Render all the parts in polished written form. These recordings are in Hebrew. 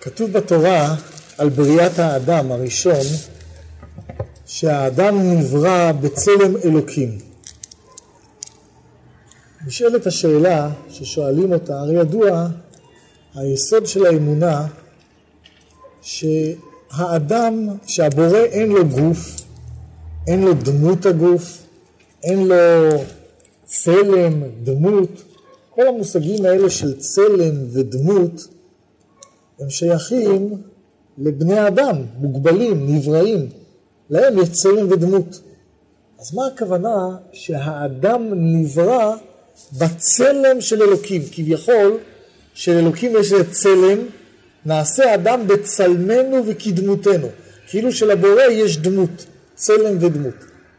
כתוב בתורה על בריאת האדם הראשון, שהאדם נברא בצלם אלוקים. נשאלת השאלה ששואלים אותה, הרי ידוע, היסוד של האמונה, שהאדם, שהבורא אין לו גוף, אין לו דמות הגוף, אין לו צלם, דמות. כל המושגים האלה של צלם ודמות, הם שייכים לבני אדם, מוגבלים, נבראים. להם יש צלם ודמות. אז מה הכוונה שהאדם נברא בצלם של אלוקים? כביכול שלאלוקים יש צלם, נעשה אדם בצלמנו וכדמותנו. כאילו שלבורא יש דמות, צלם ודמות.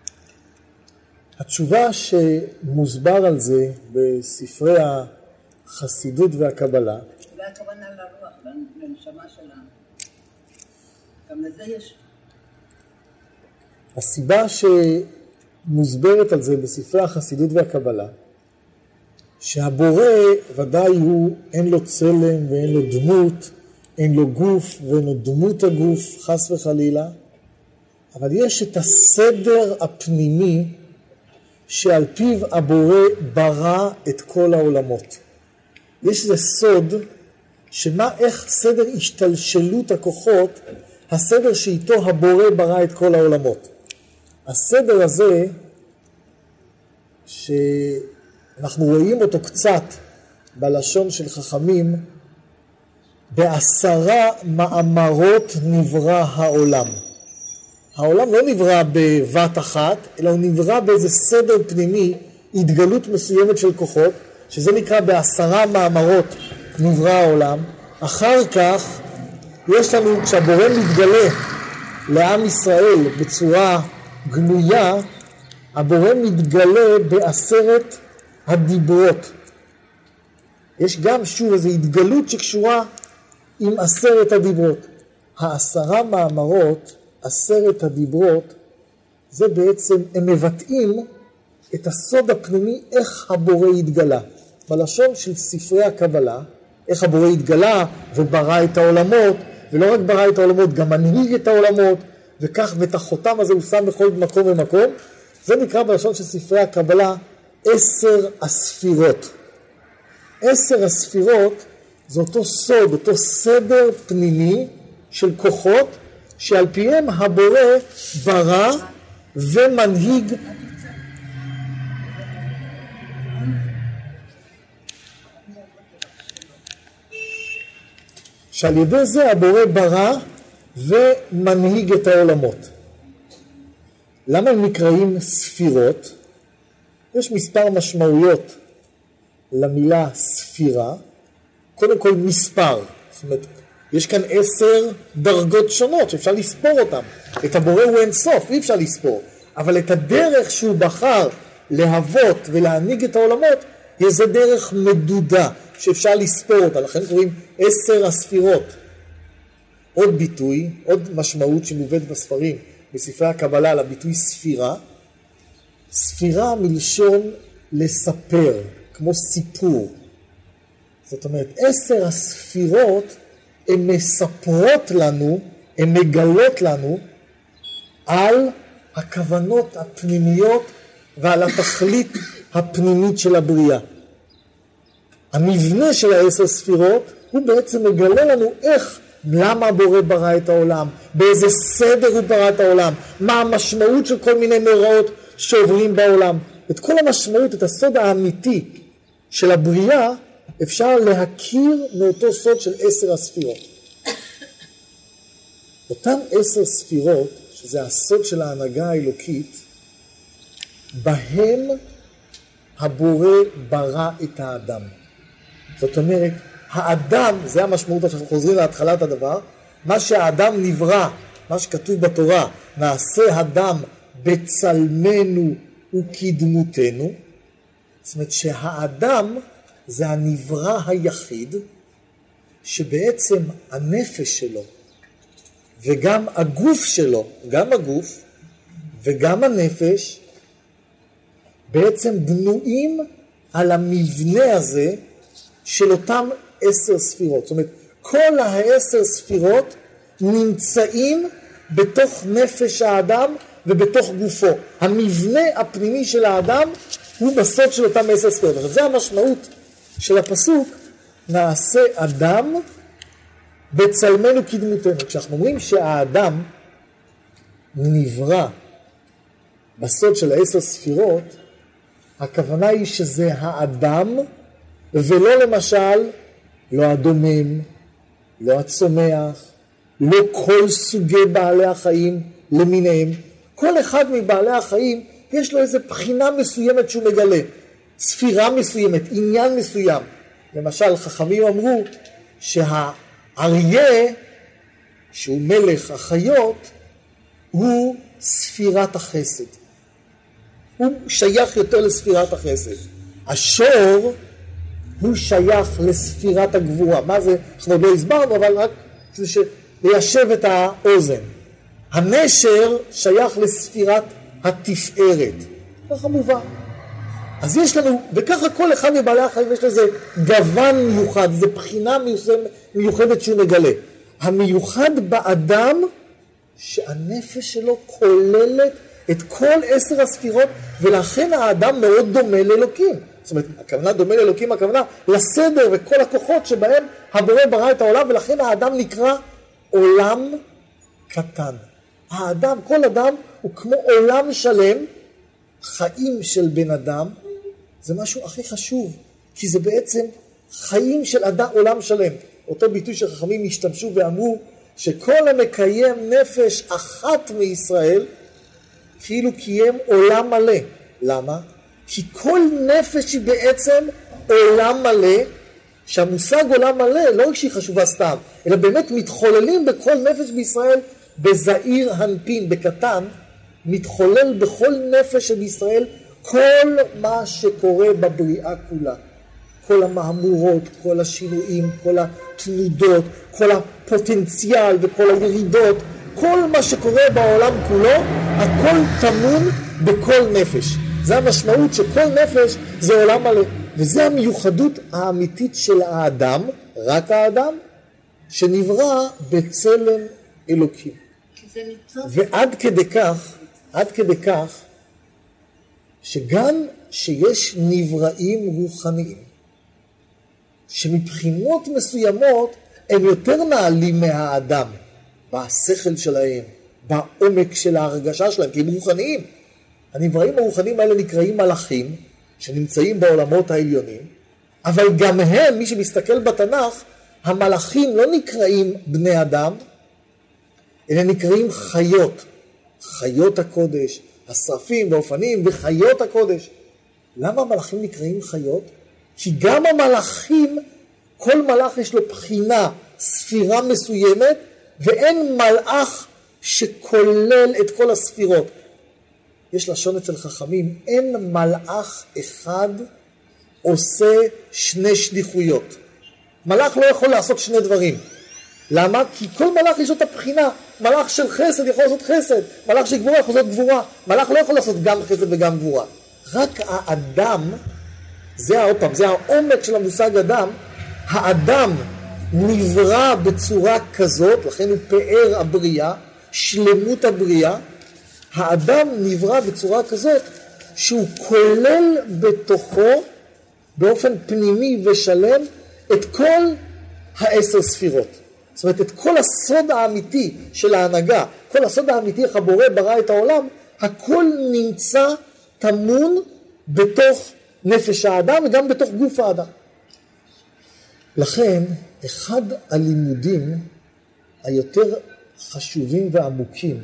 התשובה שמוסבר על זה בספרי החסידות והקבלה, והכוונה לרוח, לנשמה שלנו. גם לזה יש. הסיבה שמוסברת על זה בספרי החסידות והקבלה, שהבורא ודאי הוא, אין לו צלם ואין לו דמות, אין לו גוף ואין לו דמות הגוף, חס וחלילה, אבל יש את הסדר הפנימי שעל פיו הבורא ברא את כל העולמות. יש איזה סוד איך סדר השתלשלות הכוחות, הסדר שאיתו הבורא ברא את כל העולמות. הסדר הזה שאנחנו רואים אותו קצת בלשון של חכמים, ב10 מאמרות נברא העולם. העולם לא נברא בבת אחת, אלא הוא נברא באיזה סדר פנימי, התגלות מסוימת של כוחות, שזה נקרא ב10 מאמרות נברא העולם. אחר כך יש לנו, כשהבורא מתגלה לעם ישראל בצורה גלויה, הבורא מתגלה ב10 הדיברות. יש גם שוב איזו התגלות שקשורה עם 10 הדיברות. 10 מאמרות, 10 הדיברות, זה בעצם, הם מבטאים את הסוד הפנימי, איך הבורא התגלה. בלשון של ספרי הקבלה, איך הבורא התגלה וברא את העולמות, ולא רק ברא את העולמות, גם מנהיג את העולמות, וכך ואת החותם הזה הוא שם בכל מקום ומקום. זה נקרא בלשון של ספרי הקבלה 10 הספירות. 10 הספירות זה אותו סוד, אותו סדר פנימי של כוחות, שעל פיהם הבורא ברא ומנהיג שעל ידי זה הבורא ברא ומנהיג את העולמות. למה הם נקראים ספירות? יש מספר משמעויות למילה ספירה. קודם כל מספר, זאת אומרת, יש כאן 10 דרגות שונות שאפשר לספור אותן. את הבורא הוא אין סוף, אי אפשר לספור. אבל את הדרך שהוא בחר להוות ולהנהיג את העולמות, יש זה דרך מדודה שאפשר לספור אותה. לכן קוראים 10 הספירות. עוד ביטוי, עוד משמעות שמובאת בספרים, בספרי הקבלה על הביטוי ספירה. ספירה מלשון לספר, כמו סיפור. זאת אומרת, 10 הספירות הן מספרות לנו, הן מגלות לנו על הכוונות הפנימיות ועל התכלית הפנימית של הבריאה. המבנה של 10 ספירות הוא בעצם מגלה לנו למה הבורא ברא את העולם, באיזה סדר הוא ברא את העולם, מה המשמעות של כל מיני מאורעות שעוברים בעולם. את כל המשמעות, את הסוד האמיתי של הבריאה, אפשר להכיר מאותו סוד של 10 הספירות. אותן 10 ספירות, שזה הסוד של ההנהגה האלוקית, בהם הבורא ברא את האדם. זאת אומרת, האדם, זה המשמעות שאנחנו חוזרים להתחלת הדבר, מה שהאדם נברא, מה שכתוב בתורה, נעשה אדם בצלמנו וכדמותנו, זאת אומרת שהאדם זה הנברא היחיד, שבעצם הנפש שלו, וגם הגוף שלו, גם הגוף וגם הנפש, בעצם בנויים על המבנה הזה של אותם 10 ספירות. זאת אומרת, כל ה10 ספירות נמצאים בתוך נפש האדם ובתוך גופו. המבנה הפנימי של האדם הוא בסוד של אותם 10 ספירות. זה המשמעות של הפסוק, נעשה אדם בצלמנו כדמותנו. כשאנחנו אומרים שהאדם נברא בסוד של 10 ספירות, הכוונה היא שזה האדם, ולא למשל, לא הדומם, לא הצומח, לא כל סוגי בעלי החיים למיניהם. כל אחד מבעלי החיים יש לו איזו בחינה מסוימת שהוא מגלה, ספירה מסוימת, עניין מסוים. למשל, חכמים אמרו שהאריה, שהוא מלך החיות, הוא ספירת החסד. הוא שייך יותר לספירת החסד. השור הוא שייך לספירת הגבורה. מה זה? אנחנו עוד לא הסברנו, אבל רק ליישב את האוזן. הנשר שייך לספירת התפארת. ככה מובן. אז יש לנו, וככה כל אחד מבעלי החיים יש לזה גוון מיוחד, זו בחינה מיוחדת שהוא מגלה. המיוחד באדם, שהנפש שלו כוללת את כל 10 הספירות, ולכן האדם מאוד דומה לאלוקים. זאת אומרת, הכוונה דומה לאלוקים, הכוונה לסדר וכל הכוחות שבהם הבורא ברא את העולם, ולכן האדם נקרא עולם קטן. האדם, כל אדם הוא כמו עולם שלם. חיים של בן אדם זה משהו הכי חשוב, כי זה בעצם חיים של עולם שלם. אותו ביטוי שחכמים השתמשו ואמרו שכל המקיים נפש אחת מישראל כאילו קיים עולם מלא. למה? כי כל נפש היא בעצם עולם מלא, שהמושג עולם מלא לא רק שהיא חשובה סתם, אלא באמת מתחוללים בכל נפש בישראל בזעיר הנפין, בקטן, מתחולל בכל נפש של ישראל כל מה שקורה בבריאה כולה. כל המהמורות, כל השינויים, כל התנודות, כל הפוטנציאל וכל הירידות, כל מה שקורה בעולם כולו, הכל טמון בכל נפש. זה המשמעות שכל נפש זה עולם מלא. וזה המיוחדות האמיתית של האדם, רק האדם, שנברא בצלם אלוקים. ועד כדי כך, שגם שיש נבראים רוחניים, שמבחינות מסוימות הם יותר נעלים מהאדם, בשכל שלהם, בעומק של ההרגשה שלהם, כי הם רוחניים. הנבראים הרוחניים האלה נקראים מלאכים, שנמצאים בעולמות העליונים, אבל גם הם, מי שמסתכל בתנ"ך, המלאכים לא נקראים בני אדם, אלא נקראים חיות, חיות הקודש, השרפים והאופנים וחיות הקודש. למה המלאכים נקראים חיות? כי גם המלאכים, כל מלאך יש לו בחינה, ספירה מסוימת, ואין מלאך שכולל את כל הספירות. יש לשון אצל חכמים, אין מלאך אחד עושה 2 שליחויות. מלאך לא יכול לעשות 2 דברים. למה? כי כל מלאך יש לו את הבחינה. מלאך של חסד יכול לעשות חסד, מלאך של גבורה יכול לעשות גבורה. מלאך לא יכול לעשות גם חסד וגם גבורה. רק האדם, זה העומק של המושג אדם, האדם נברא בצורה כזאת, לכן הוא פאר הבריאה, שלמות הבריאה. האדם נברא בצורה כזאת שהוא כולל בתוכו באופן פנימי ושלם את כל 10 ספירות. זאת אומרת, את כל הסוד האמיתי של ההנהגה, כל הסוד האמיתי איך הבורא ברא את העולם, הכל נמצא טמון בתוך נפש האדם וגם בתוך גוף האדם. לכן, אחד הלימודים היותר חשובים ועמוקים,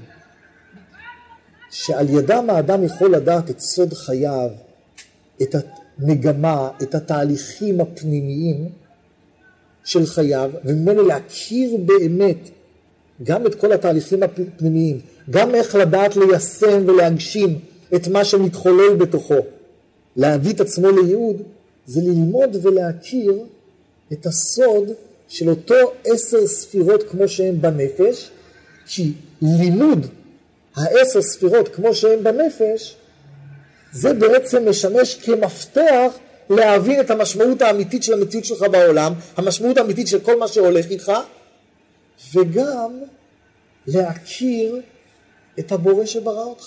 שעל ידם האדם יכול לדעת את סוד חייו, את המגמה, את התהליכים הפנימיים של חייו, וממנו להכיר באמת גם את כל התהליכים הפנימיים, גם איך לדעת ליישם ולהגשים את מה שמתחולל בתוכו, להביא את עצמו לייעוד, זה ללמוד ולהכיר את הסוד של אותו 10 ספירות כמו שהן בנפש, כי לימוד 10 ספירות כמו שהן בנפש, זה בעצם משמש כמפתח להבין את המשמעות האמיתית של המציאות שלך בעולם, המשמעות האמיתית של כל מה שהולך איתך, וגם להכיר את הבורא שברא אותך.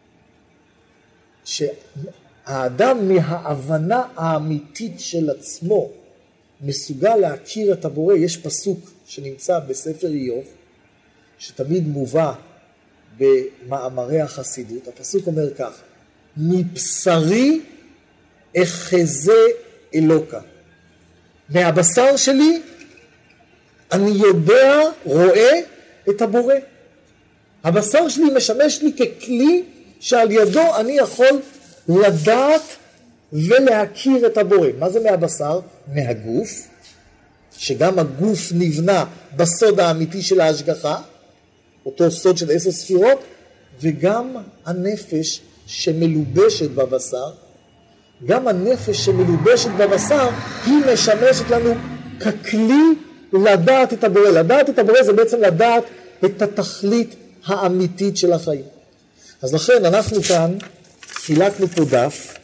שהאדם מההבנה האמיתית של עצמו מסוגל להכיר את הבורא. יש פסוק שנמצא בספר איוב, שתמיד מובא במאמרי החסידות. הפסוק אומר כך: מבשרי אחזה אלוקה. מהבשר שלי אני יודע, רואה את הבורא. הבשר שלי משמש לי ככלי שעל ידו אני יכול לדעת ולהכיר את הבורא. מה זה מהבשר? מהגוף, שגם הגוף נבנה בסוד האמיתי של ההשגחה, אותו סוד של 10 ספירות, וגם הנפש שמלובשת בבשר. גם הנפש שמלובשת בבשר היא משמשת לנו ככלי לדעת את הבורא. לדעת את הבורא זה בעצם לדעת את התכלית האמיתית של החיים. אז לכן אנחנו כאן חילקנו פה דף,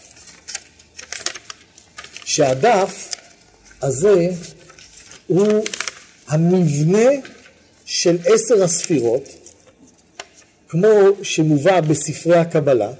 שהדף הזה הוא המבנה של 10 הספירות, כמו שמובא בספרי הקבלה,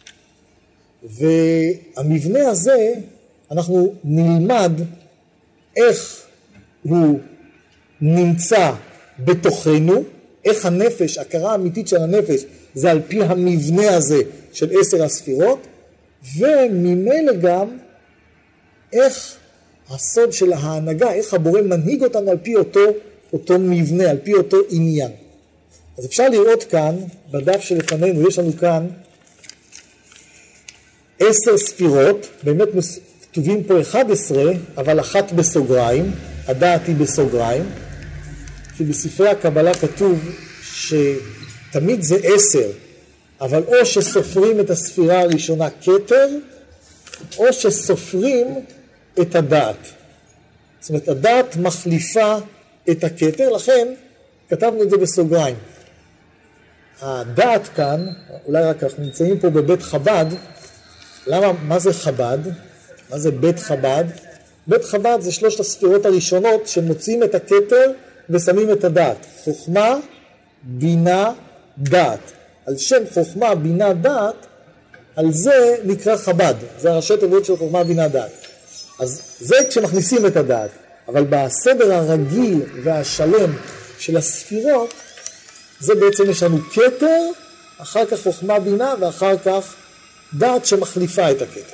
והמבנה הזה אנחנו נלמד איך הוא נמצא בתוכנו, איך הנפש, הכרה האמיתית של הנפש זה על פי המבנה הזה של 10 הספירות, וממילא גם איך הסוד של ההנהגה, איך הבורא מנהיג אותנו על פי אותו מבנה, על פי אותו עניין. אז אפשר לראות כאן, בדף שלפנינו, יש לנו כאן 10 ספירות, באמת כתובים פה 11, אבל אחת בסוגריים, הדעת היא בסוגריים, כי בספרי הקבלה כתוב שתמיד זה 10, אבל או שסופרים את הספירה הראשונה כתר, או שסופרים את הדעת. זאת אומרת, הדעת מחליפה את הכתר, לכן כתבנו את זה בסוגריים. הדעת כאן, אולי רק אנחנו נמצאים פה בבית חב"ד. מה זה חב"ד? מה זה בית חב"ד? בית חב"ד זה 3 הספירות הראשונות שמוציאים את הכתר ושמים את הדעת. חוכמה, בינה, דעת. על שם חוכמה, בינה, דעת, על זה נקרא חב"ד. זה הראשי תיבות של חוכמה, בינה, דעת. אז זה כשמכניסים את הדעת. אבל בסדר הרגיל והשלם של הספירות, זה בעצם יש לנו כתר, אחר כך חוכמה, בינה, ואחר כך דעת שמחליפה את הכתר.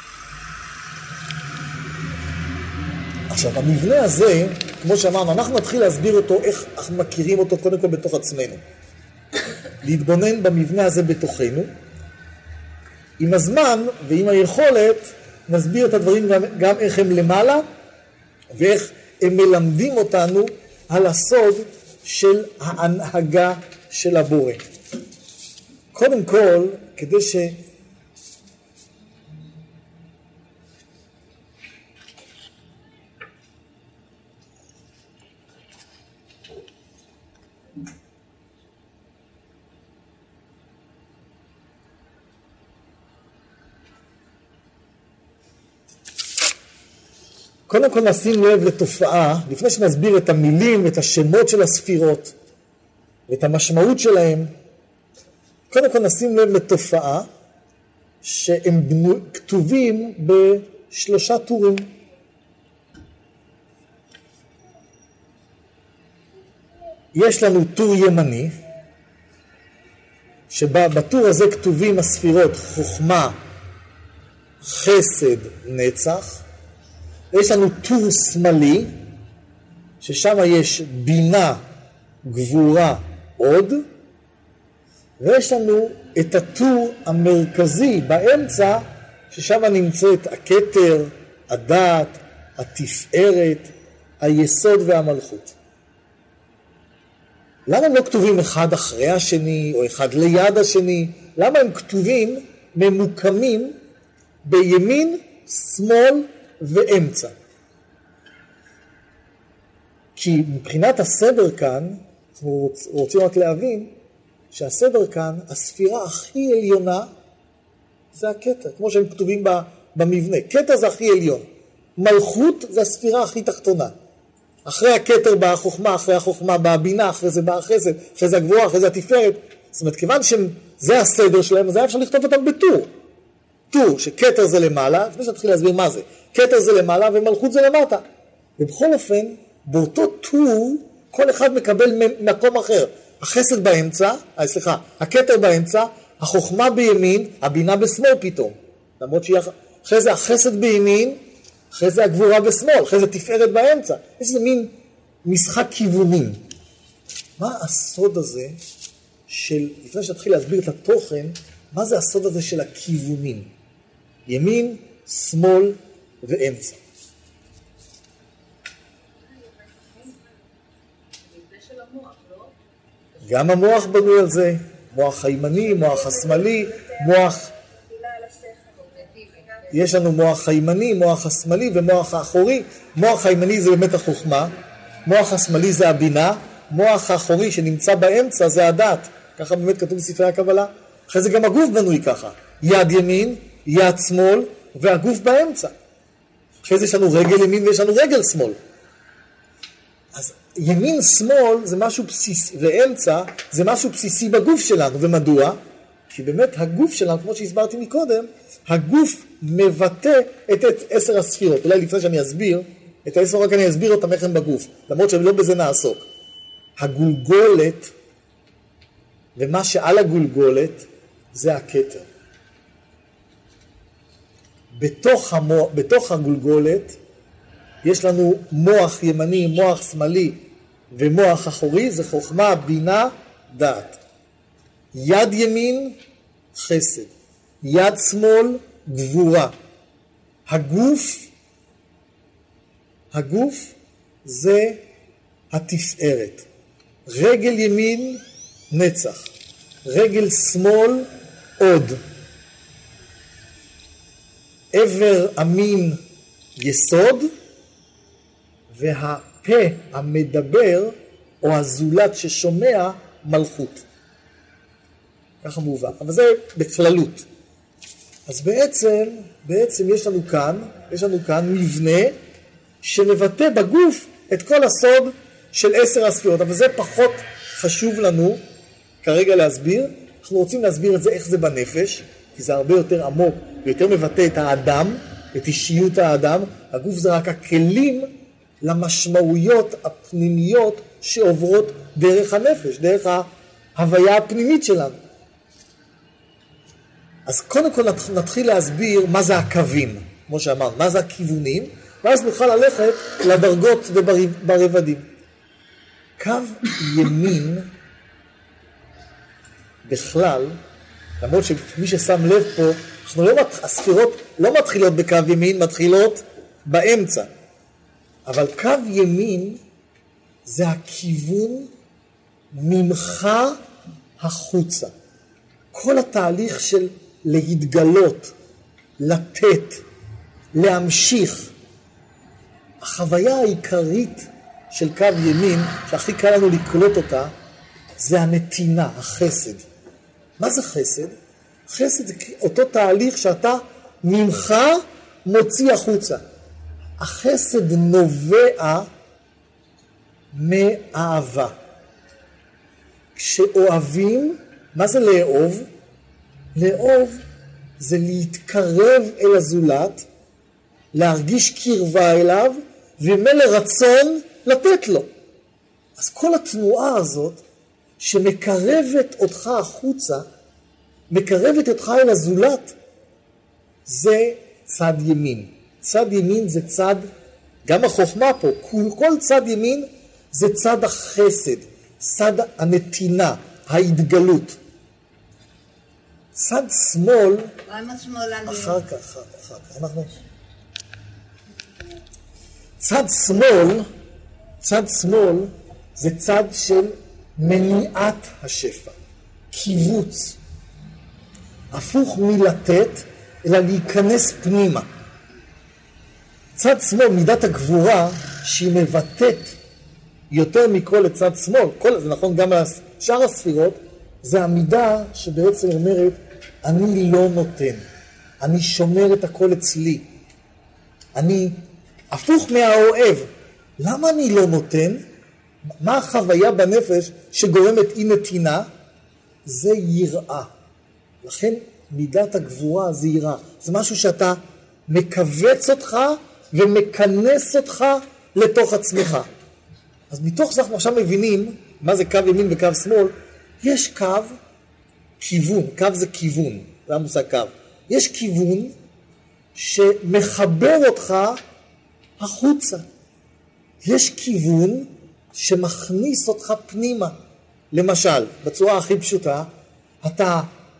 עכשיו, המבנה הזה, כמו שאמרנו, אנחנו נתחיל להסביר אותו, איך אנחנו מכירים אותו קודם כל בתוך עצמנו. להתבונן במבנה הזה בתוכנו. עם הזמן ועם היכולת, נסביר את הדברים גם איך הם למעלה, ואיך הם מלמדים אותנו על הסוד של ההנהגה של הבורא. קודם כל, כדי קודם כל נשים לב לתופעה, לפני שנסביר את המילים ואת השמות של הספירות ואת המשמעות שלהם, קודם כל נשים לב לתופעה שהם כתובים ב3 טורים. יש לנו טור ימני, שבטור הזה כתובים הספירות חוכמה, חסד, נצח. יש לנו טור שמאלי, ששם יש בינה, גבורה, עוד, ויש לנו את הטור המרכזי באמצע, ששם נמצאת הכתר, הדעת, התפארת, היסוד והמלכות. למה הם לא כתובים אחד אחרי השני, או אחד ליד השני? למה הם כתובים ממוקמים בימין, שמאל ואמצע? כי מבחינת הסדר כאן, אנחנו רוצים רק להבין שהסדר כאן, הספירה הכי עליונה זה הכתר, כמו שהם כתובים במבנה. כתר זה הכי עליון. מלכות זה הספירה הכי תחתונה. אחרי הכתר באה החוכמה, אחרי החוכמה באה הבינה, אחרי זה באה החסד, אחרי זה הגבורה, אחרי זה התפארת. זאת אומרת, כיוון שזה הסדר שלהם, אז היה אפשר לכתוב אותם בטור. טור, שכתר זה למעלה, לפני שנתחיל להסביר מה זה. כתר זה למעלה ומלכות זה למטה. ובכל אופן, באותו טור, כל אחד מקבל מקום אחר. החסד באמצע, הכתר באמצע, החוכמה בימין, הבינה בשמאל פתאום. למרות אחרי זה החסד בימין, אחרי זה הגבורה בשמאל, אחרי זה תפארת באמצע. יש איזה מין משחק כיוונים. מה הסוד הזה של, לפני שנתחיל להסביר את התוכן, מה זה הסוד הזה של הכיוונים? ימין, שמאל ואמצע. גם המוח בנוי על זה, מוח הימני, מוח השמאלי, מוח... יש לנו מוח הימני, מוח השמאלי ומוח האחורי. מוח הימני זה באמת החוכמה, מוח השמאלי זה הבינה, מוח האחורי שנמצא באמצע זה הדעת. ככה באמת כתוב בספרי הקבלה. אחרי זה גם הגוף בנוי ככה, יד ימין, יד שמאל והגוף באמצע. אחרי זה יש לנו רגל ימין ויש לנו רגל שמאל. אז ימין שמאל זה משהו בסיסי, ואמצע זה משהו בסיסי בגוף שלנו. ומדוע? כי באמת הגוף שלנו, כמו שהסברתי מקודם, הגוף מבטא את 10 הספירות. אולי לפני שאני אסביר, את 10 רק אני אסביר אותם איך הם בגוף, למרות שלא בזה נעסוק. הגולגולת, ומה שעל הגולגולת, זה הכתר. בתוך הגולגולת, יש לנו מוח ימני, מוח שמאלי ומוח אחורי, זה חוכמה, בינה, דעת. יד ימין, חסד. יד שמאל, גבורה. הגוף זה התפארת. רגל ימין, נצח. רגל שמאל, עוד. עבר המין, יסוד. והפה המדבר, או הזולת ששומע, מלכות. ככה מובן. אבל זה בכללות. אז בעצם יש לנו כאן מבנה שמבטא בגוף את כל הסוד של 10 הספירות. אבל זה פחות חשוב לנו כרגע להסביר. אנחנו רוצים להסביר את זה איך זה בנפש, כי זה הרבה יותר עמוק ויותר מבטא את האדם, את אישיות האדם. הגוף זה רק הכלים למשמעויות הפנימיות שעוברות דרך הנפש, דרך ההוויה הפנימית שלנו. אז קודם כל נתחיל להסביר מה זה הקווים, כמו שאמרנו, מה זה הכיוונים, ואז נוכל ללכת לדרגות וברבדים. קו ימין בכלל, למרות שמי ששם לב פה, הספירות לא מתחילות בקו ימין, מתחילות באמצע. אבל קו ימין זה הכיוון ממך החוצה. כל התהליך של להתגלות, לתת, להמשיך. החוויה העיקרית של קו ימין, שהכי קל לנו לקלוט אותה, זה הנתינה, החסד. מה זה חסד? חסד זה אותו תהליך שאתה ממך מוציא החוצה. החסד נובע מאהבה. כשאוהבים, מה זה לאהוב? לאהוב זה להתקרב אל הזולת, להרגיש קרבה אליו, ומלא רצון לתת לו. אז כל התנועה הזאת שמקרבת אותך החוצה, מקרבת אותך אל הזולת, זה צד ימין. צד ימין זה צד, גם החוכמה פה, כל צד ימין זה צד החסד, צד הנתינה, ההתגלות. צד שמאל, אחר כך, צד שמאל זה צד של מניעת השפע, קיבוץ, הפוך מלתת, אלא להיכנס פנימה. צד שמאל, מידת הגבורה, שהיא מבטאת יותר מכל לצד שמאל, זה נכון גם על שאר הספירות, זה המידה שבעצם אומרת, אני לא נותן, אני שומר את הכל אצלי. אני הפוך מהאוהב. למה אני לא נותן? מה החוויה בנפש שגורמת אי נתינה? זה יראה. לכן מידת הגבורה זה יראה. זה משהו שאתה מקבץ אותך ומכנס אותך לתוך עצמך. אז מתוך זה אנחנו עכשיו מבינים מה זה קו ימין וקו שמאל. יש קו, כיוון, קו זה כיוון, זה המושג קו. יש כיוון שמחבר אותך החוצה. יש כיוון שמכניס אותך פנימה. למשל, בצורה הכי פשוטה, אתה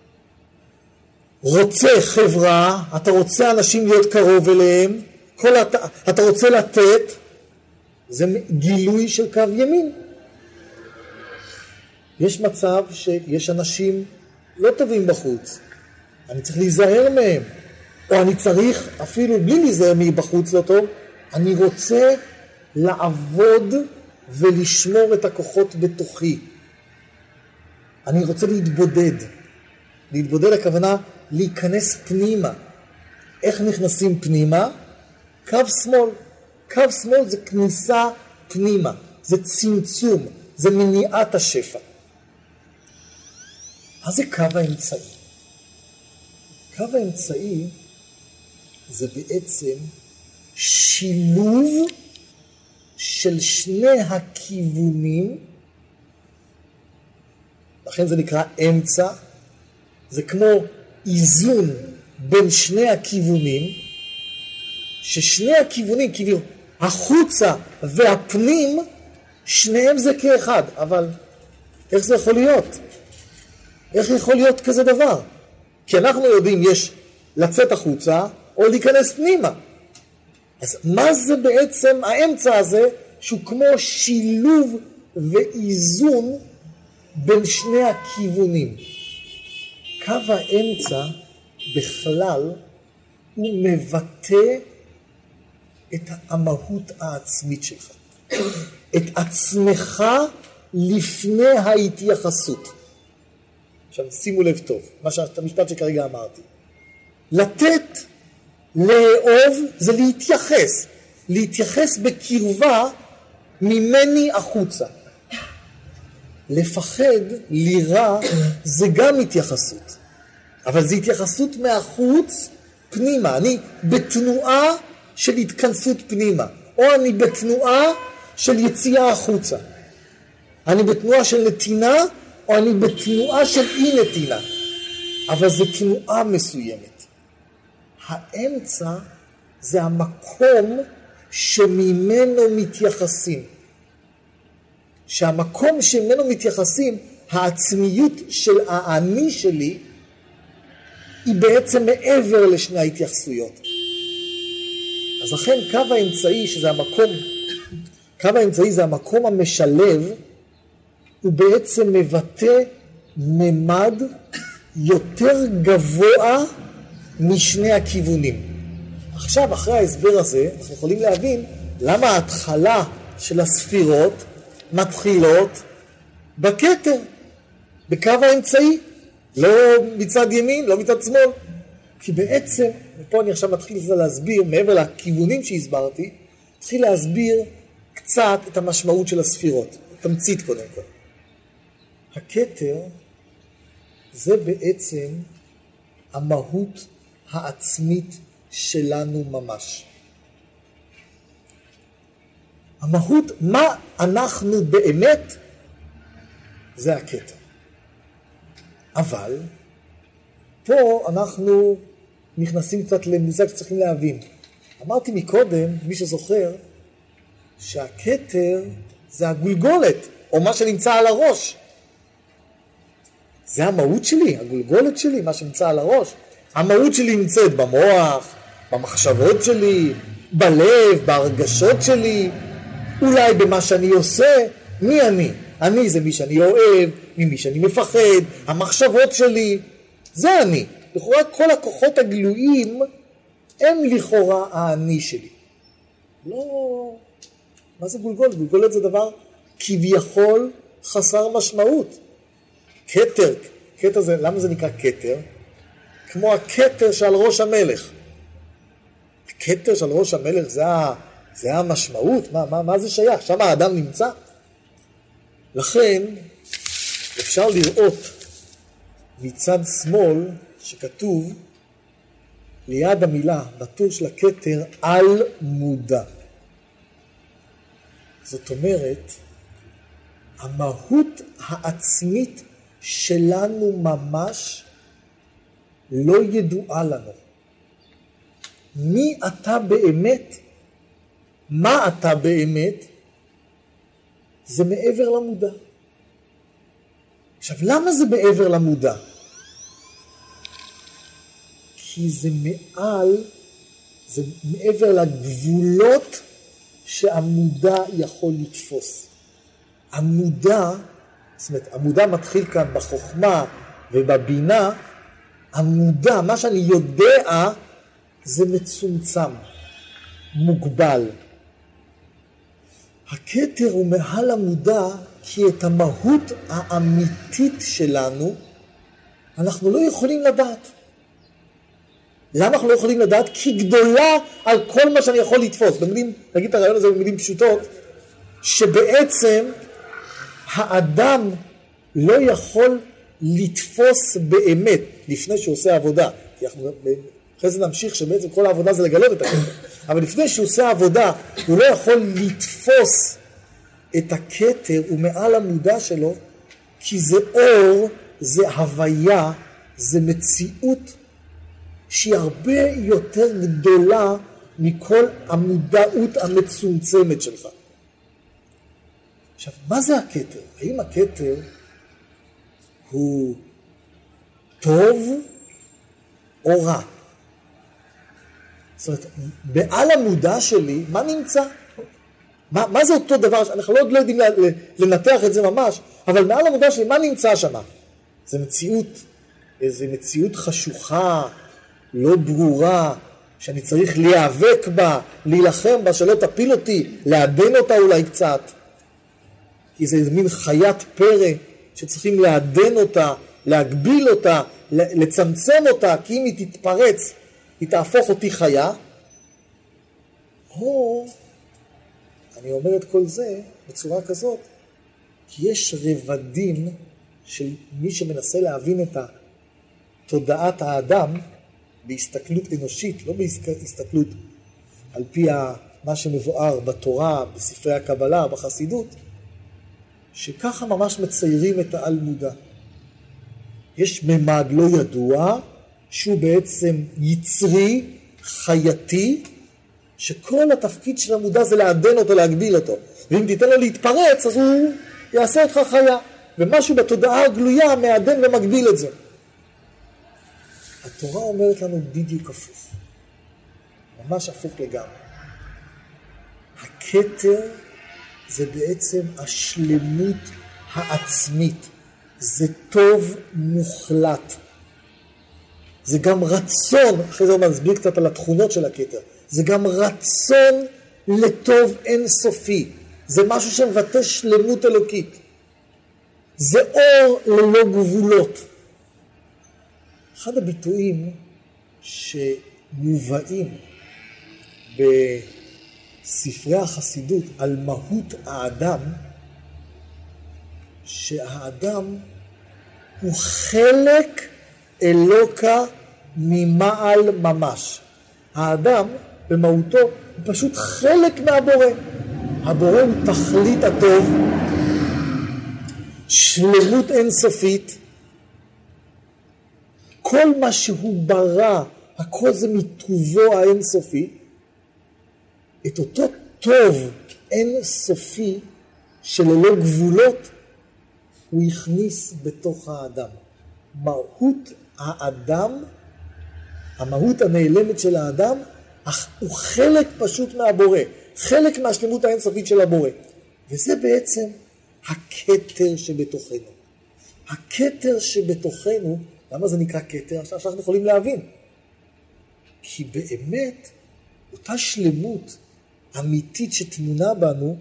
רוצה חברה, אתה רוצה אנשים להיות קרוב אליהם, אתה רוצה לתת, זה גילוי של קו ימין. יש מצב שיש אנשים לא טובים בחוץ, אני צריך להיזהר מהם, או אני צריך אפילו בלי להיזהר מבחוץ לא טוב, אני רוצה לעבוד ולשמור את הכוחות בתוכי. אני רוצה להתבודד. להתבודד הכוונה להיכנס פנימה. איך נכנסים פנימה? קו שמאל. קו שמאל זה כניסה פנימה. זה צמצום. זה מניעת השפע. מה זה קו האמצעי? קו האמצעי זה בעצם שילוב של שני הכיוונים, לכן זה נקרא אמצע, זה כמו איזון בין שני הכיוונים, ששני הכיוונים, כאילו החוצה והפנים, שניהם זה כאחד, אבל איך זה יכול להיות? איך יכול להיות כזה דבר? כי אנחנו יודעים יש לצאת החוצה או להיכנס פנימה. אז מה זה בעצם האמצע הזה שהוא כמו שילוב ואיזון בין שני הכיוונים? קו האמצע בכלל הוא מבטא את המהות העצמית שלך. את עצמך לפני ההתייחסות. עכשיו שימו לב טוב, את המשפט שכרגע אמרתי. לתת, לאהוב זה להתייחס. להתייחס בקרבה ממני החוצה. לפחד, לירה, זה גם התייחסות. אבל זה התייחסות מהחוץ פנימה. אני בתנועה של התכנסות פנימה. או אני בתנועה של יציאה החוצה. אני בתנועה של נתינה, או אני בתנועה של אי נתינה. אבל זו תנועה מסוימת. האמצע זה המקום שממנו מתייחסים. שהמקום שממנו מתייחסים, העצמיות של האני שלי, היא בעצם מעבר לשני ההתייחסויות. אז לכן קו האמצעי, שזה המקום, קו האמצעי זה המקום המשלב, הוא בעצם מבטא ממד יותר גבוה משני הכיוונים. עכשיו, אחרי ההסבר הזה, אנחנו יכולים להבין למה ההתחלה של הספירות מתחילות בכתר, בקו האמצעי, לא מצד ימין, לא מצד שמאל. כי בעצם, ופה אני עכשיו מתחיל להסביר, מעבר לכיוונים שהסברתי, מתחיל להסביר קצת את המשמעות של הספירות. תמצית קודם כל. הכתר זה בעצם המהות העצמית שלנו ממש. המהות, מה אנחנו באמת, זה הכתר. אבל פה אנחנו נכנסים קצת למושג שצריכים להבין. אמרתי מקודם, מי שזוכר, שהכתר זה הגולגולת, או מה שנמצא על הראש. זה המהות שלי, הגולגולת שלי, מה שנמצא על הראש. המהות שלי נמצאת במוח, במחשבות שלי, בלב, בהרגשות שלי, אולי במה שאני עושה. מי אני? אני זה מי שאני אוהב, ממי שאני מפחד, המחשבות שלי, זה אני. לכאורה כל הכוחות הגלויים הם לכאורה האני שלי. לא, מה זה גולגולת? גולגולת זה דבר כביכול חסר משמעות. כתר, כתר זה, למה זה נקרא כתר? כמו הכתר שעל ראש המלך. הכתר שעל ראש המלך זה המשמעות? מה זה שייך? שם האדם נמצא? לכן אפשר לראות מצד שמאל שכתוב ליד המילה בטור של הכתר על מודע. זאת אומרת, המהות העצמית שלנו ממש לא ידועה לנו. מי אתה באמת? מה אתה באמת? זה מעבר למודע. עכשיו, למה זה מעבר למודע? כי זה מעבר לגבולות שהמודע יכול לתפוס. המודע, זאת אומרת, המודע מתחיל כאן בחוכמה ובבינה, המודע, מה שאני יודע, זה מצומצם, מוגבל. הכתר הוא מעל המודע, כי את המהות האמיתית שלנו, אנחנו לא יכולים לדעת. למה אנחנו לא יכולים לדעת? כי גדולה על כל מה שאני יכול לתפוס. במילים, נגיד את הרעיון הזה במילים פשוטות, שבעצם האדם לא יכול לתפוס באמת לפני שהוא עושה עבודה. כי אחרי זה נמשיך שבעצם כל העבודה זה לגלות את הכתר. אבל לפני שהוא עושה עבודה, הוא לא יכול לתפוס את הכתר ומעל המודע שלו, כי זה אור, זה הוויה, זה מציאות שהיא הרבה יותר גדולה מכל המודעות המצומצמת שלך. עכשיו, מה זה הכתר? האם הכתר הוא טוב או רע? זאת אומרת, בעל המודע שלי, מה נמצא? מה זה אותו דבר? אנחנו לא יודעים לנתח את זה ממש, אבל מעל המודע שלי, מה נמצא שם? זה מציאות חשוכה, לא ברורה, שאני צריך להיאבק בה, להילחם בה, שלא תפיל אותי, לעדן אותה אולי קצת. כי זה מין חיית פרא שצריכים לעדן אותה, להגביל אותה, לצמצם אותה, כי אם היא תתפרץ, היא תהפוך אותי חיה. או, אני אומר את כל זה בצורה כזאת, כי יש רבדים של מי שמנסה להבין את תודעת האדם, בהסתכלות אנושית, לא בהסתכלות על פי מה שמבואר בתורה, בספרי הקבלה, בחסידות, שככה ממש מציירים את העל מודע. יש ממד לא ידוע, שהוא בעצם יצרי, חייתי, שכל התפקיד של המודע זה לעדן אותו, להגביל אותו. ואם תיתן לו להתפרץ, אז הוא יעשה אותך חיה. ומשהו בתודעה הגלויה מעדן ומגביל את זה. התורה אומרת לנו בדיוק הפוך. ממש הפוך לגמרי. הכתר זה בעצם השלמות העצמית. זה טוב מוחלט. זה גם רצון, אחרי זה הוא מסביר קצת על התכונות של הכתר, זה גם רצון לטוב אינסופי. זה משהו שמבטא שלמות אלוקית. זה אור ללא גבולות. אחד הביטויים שמובאים בספרי החסידות על מהות האדם, שהאדם הוא חלק אלוקה ממעל ממש. האדם במהותו הוא פשוט חלק מהבורא. הבורא הוא תכלית הטוב, שלמות אינסופית. כל מה שהוא ברא, הכל זה מטובו האינסופי. את אותו טוב אינסופי שללא גבולות, הוא הכניס בתוך האדם. מהות האדם, המהות הנעלמת של האדם, הוא חלק פשוט מהבורא, חלק מהשלמות האינסופית של הבורא. וזה בעצם הכתר שבתוכנו. הכתר שבתוכנו, למה זה נקרא כתר? עכשיו אנחנו יכולים להבין. כי באמת, אותה שלמות אמיתית שתמונה בנו,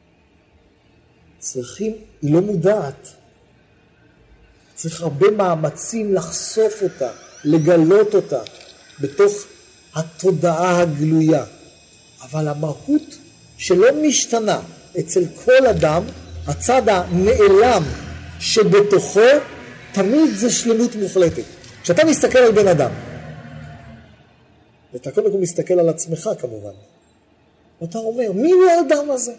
צריכים, היא לא מודעת. צריך הרבה מאמצים לחשוף אותה, לגלות אותה בתוך התודעה הגלויה. אבל המהות שלא משתנה אצל כל אדם, הצד הנעלם שבתוכו, תמיד זה שלמות מוחלטת. כשאתה מסתכל על בן אדם, ואתה קודם כל מסתכל על עצמך כמובן, ואתה אומר, מי הוא האדם הזה?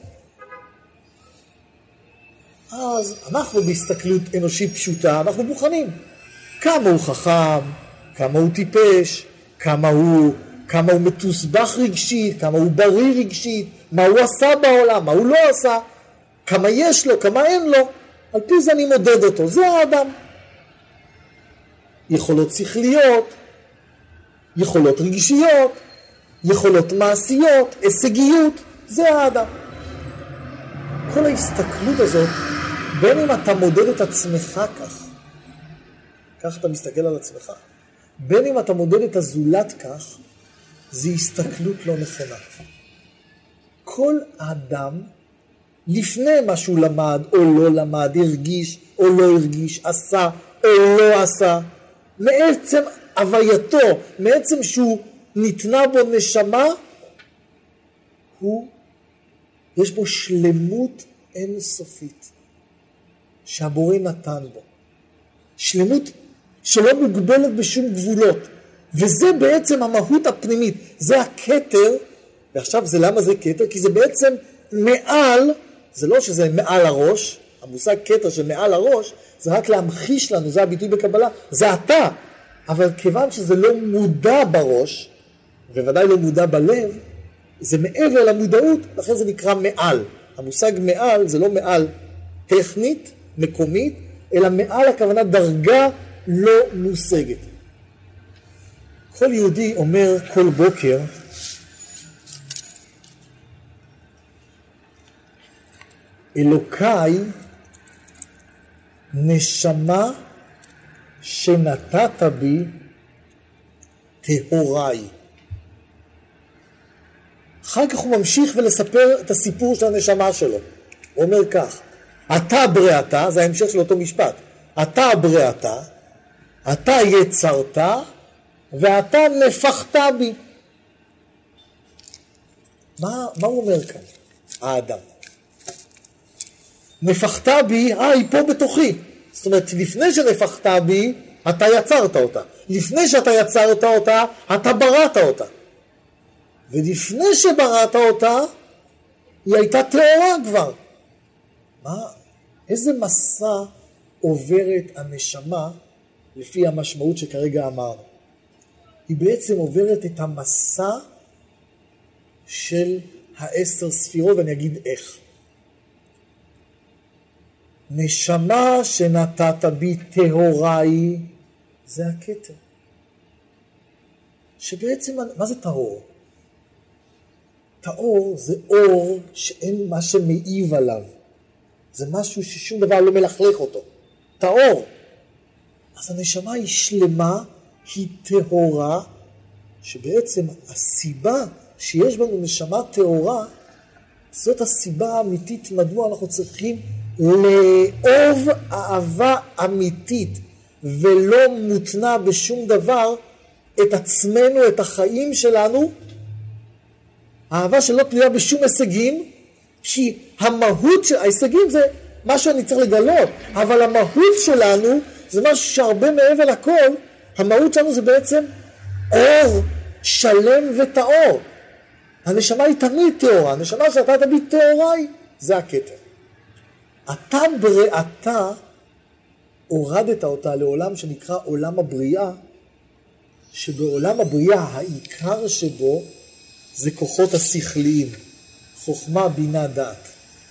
אז אנחנו בהסתכלות אנושית פשוטה, אנחנו בוחנים כמה הוא חכם, כמה הוא טיפש, כמה הוא מתוסבך רגשית, כמה הוא בריא רגשית, מה הוא עשה בעולם, מה הוא לא עשה, כמה יש לו, כמה אין לו, על פי זה אני מודד אותו, זה האדם. יכולות שכליות, יכולות רגשיות, יכולות מעשיות, הישגיות, זה האדם. כל ההסתכלות הזאת, בין אם אתה מודד את עצמך כך אתה מסתכל על עצמך, בין אם אתה מודד את הזולת כך, זה הסתכלות לא נכונה. כל האדם, לפני מה שהוא למד או לא למד, הרגיש או לא הרגיש, עשה או לא עשה, מעצם הווייתו, מעצם שהוא נתנה בו נשמה, יש בו שלמות אינסופית שהבורא נתן בו. שלמות שלא מוגבלת בשום גבולות. וזה בעצם המהות הפנימית. זה הכתר, ועכשיו זה למה זה כתר? כי זה בעצם מעל, זה לא שזה מעל הראש, המושג כתר שמעל הראש, זה רק להמחיש לנו, זה הביטוי בקבלה, זה אתה. אבל כיוון שזה לא מודע בראש, ובוודאי לא מודע בלב, זה מעבר למודעות, לכן זה נקרא מעל. המושג מעל זה לא מעל טכנית, מקומית, אלא מעל הכוונה דרגה לא מושגת. כל יהודי אומר כל בוקר, אלוקיי נשמה שנתת בי טהוריי. אחר כך הוא ממשיך ולספר את הסיפור של הנשמה שלו. הוא אומר כך, אתה בריאתה, זה ההמשך של אותו משפט, אתה בריאתה, אתה יצרת, ואתה נפחת בי. מה הוא אומר כאן? האדם. נפחת בי, היא פה בתוכי. זאת אומרת, לפני שנפחת בי, אתה יצרת אותה. לפני שאתה יצרת אותה, אתה בראת אותה. ולפני שבראת אותה, היא הייתה טהורה כבר. איזה מסע עוברת הנשמה, לפי המשמעות שכרגע אמרנו? היא בעצם עוברת את המסע של 10 ספירות, ואני אגיד איך. נשמה שנתת בי טהוריי, זה הכתר. שבעצם, מה זה טהור? טהור זה אור שאין מה שמעיב עליו. זה משהו ששום דבר לא מלכלך אותו. טהור. אז הנשמה היא שלמה, היא טהורה, שבעצם הסיבה שיש בנו נשמה טהורה, זאת הסיבה האמיתית מדוע אנחנו צריכים לאהוב אהבה אמיתית, ולא מותנה בשום דבר, את עצמנו, את החיים שלנו, אהבה שלא תלויה בשום הישגים, כי המהות של ההישגים זה מה שאני צריך לגלות, אבל המהות שלנו זה משהו שהרבה מעבר לכל, המהות שלנו זה בעצם אור שלם וטהור. הנשמה היא תמיד טהורה, הנשמה שאתה תביא טהוריי, זה הכתר. אתה בראתה הורדת אותה לעולם שנקרא עולם הבריאה, שבעולם הבריאה העיקר שבו זה כוחות השכליים, חוכמה, בינה, דעת.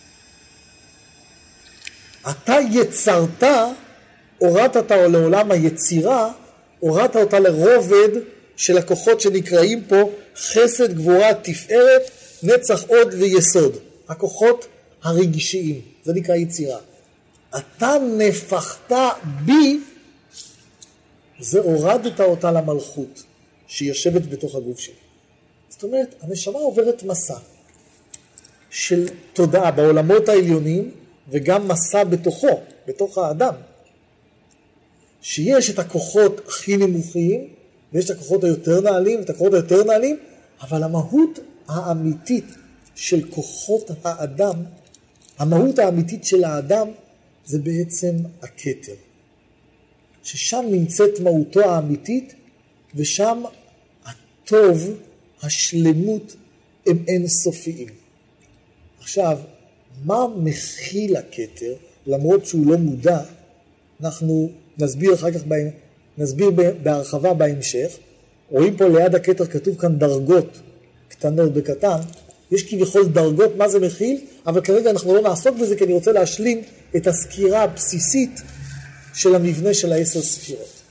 אתה יצרת, הורדת אותה לעולם היצירה, הורדת אותה לרובד של הכוחות שנקראים פה חסד, גבורה, תפארת, נצח, עוד ויסוד. הכוחות הרגשיים, זה נקרא יצירה. אתה נפחת בי, זה הורדת אותה למלכות שיושבת בתוך הגוף שלי. זאת אומרת, הנשמה עוברת מסע של תודעה בעולמות העליונים, וגם מסע בתוכו, בתוך האדם. שיש את הכוחות הכי נמוכים, ויש את הכוחות היותר נעלים, ואת הכוחות היותר נעלים, אבל המהות האמיתית של כוחות האדם, המהות האמיתית של האדם, זה בעצם הכתר. ששם נמצאת מהותו האמיתית, ושם הטוב, השלמות, הם אינסופיים. עכשיו, מה מכיל הכתר, למרות שהוא לא מודע, אנחנו נסביר אחר כך, נסביר בהרחבה בהמשך. רואים פה ליד הכתר כתוב כאן דרגות קטנות בקטן, יש כביכול דרגות מה זה מכיל, אבל כרגע אנחנו לא נעסוק בזה, כי אני רוצה להשלים את הסקירה הבסיסית של המבנה של 10 ספירות.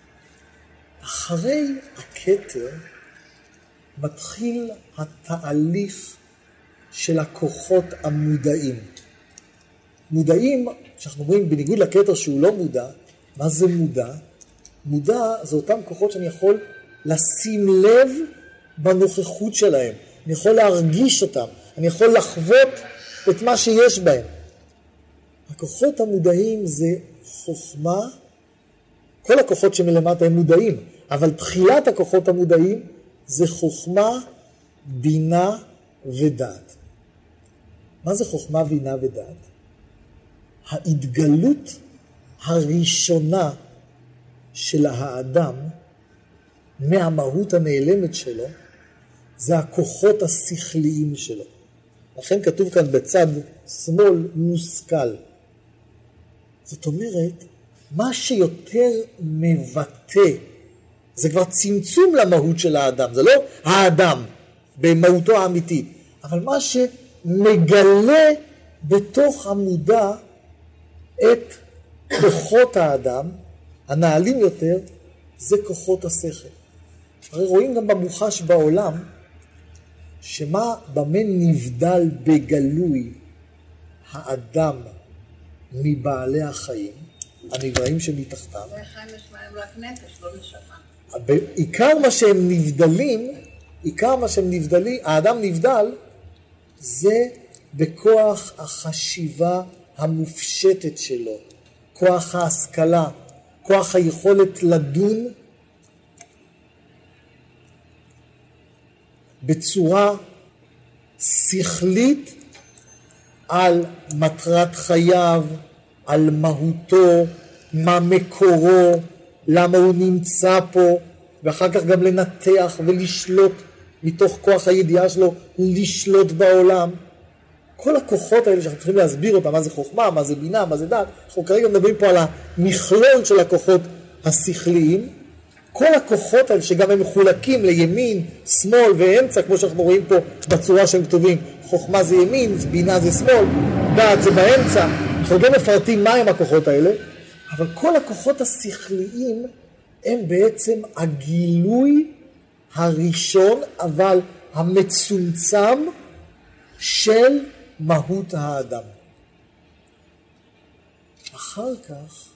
אחרי הכתר מתחיל התהליך של הכוחות המודעים. מודעים, שאנחנו אומרים בניגוד לכתר שהוא לא מודע, מה זה מודע? מודע זה אותם כוחות שאני יכול לשים לב בנוכחות שלהם. אני יכול להרגיש אותם, אני יכול לחוות את מה שיש בהם. הכוחות המודעים זה חוכמה, כל הכוחות שמלמטה הם מודעים, אבל תחילת הכוחות המודעים זה חוכמה, בינה ודעת. מה זה חוכמה, בינה ודעת? ההתגלות הראשונה של האדם מהמהות הנעלמת שלו, זה הכוחות השכליים שלו. לכן כתוב כאן בצד שמאל מושכל. זאת אומרת, מה שיותר מבטא, זה כבר צמצום למהות של האדם, זה לא האדם במהותו האמיתית, אבל מה שמגלה בתוך המודע את כוחות האדם, הנעלים יותר, זה כוחות השכל. הרי רואים גם במוחש בעולם, שמה במה נבדל בגלוי האדם מבעלי החיים, הנבראים שמתחתם. זה חיים משמעם רק נפש, לא נשמה. עיקר מה שהם נבדלים, האדם נבדל, זה בכוח החשיבה המופשטת שלו, כוח ההשכלה, כוח היכולת לדון בצורה שכלית על מטרת חייו, על מהותו, מה מקורו, למה הוא נמצא פה, ואחר כך גם לנתח ולשלוט מתוך כוח הידיעה שלו, לשלוט בעולם. כל הכוחות האלה שאנחנו צריכים להסביר אותם, מה זה חוכמה, מה זה בינה, מה זה דעת, אנחנו כרגע מדברים פה על המכלול של הכוחות השכליים, כל הכוחות האלה שגם הם מחולקים לימין, שמאל ואמצע, כמו שאנחנו רואים פה בצורה שהם כתובים, חוכמה זה ימין, בינה זה שמאל, דעת זה באמצע, אנחנו לא מפרטים מה הם הכוחות האלה, אבל כל הכוחות השכליים הם בעצם הגילוי הראשון, אבל המצומצם של מהות האדם. אחר כך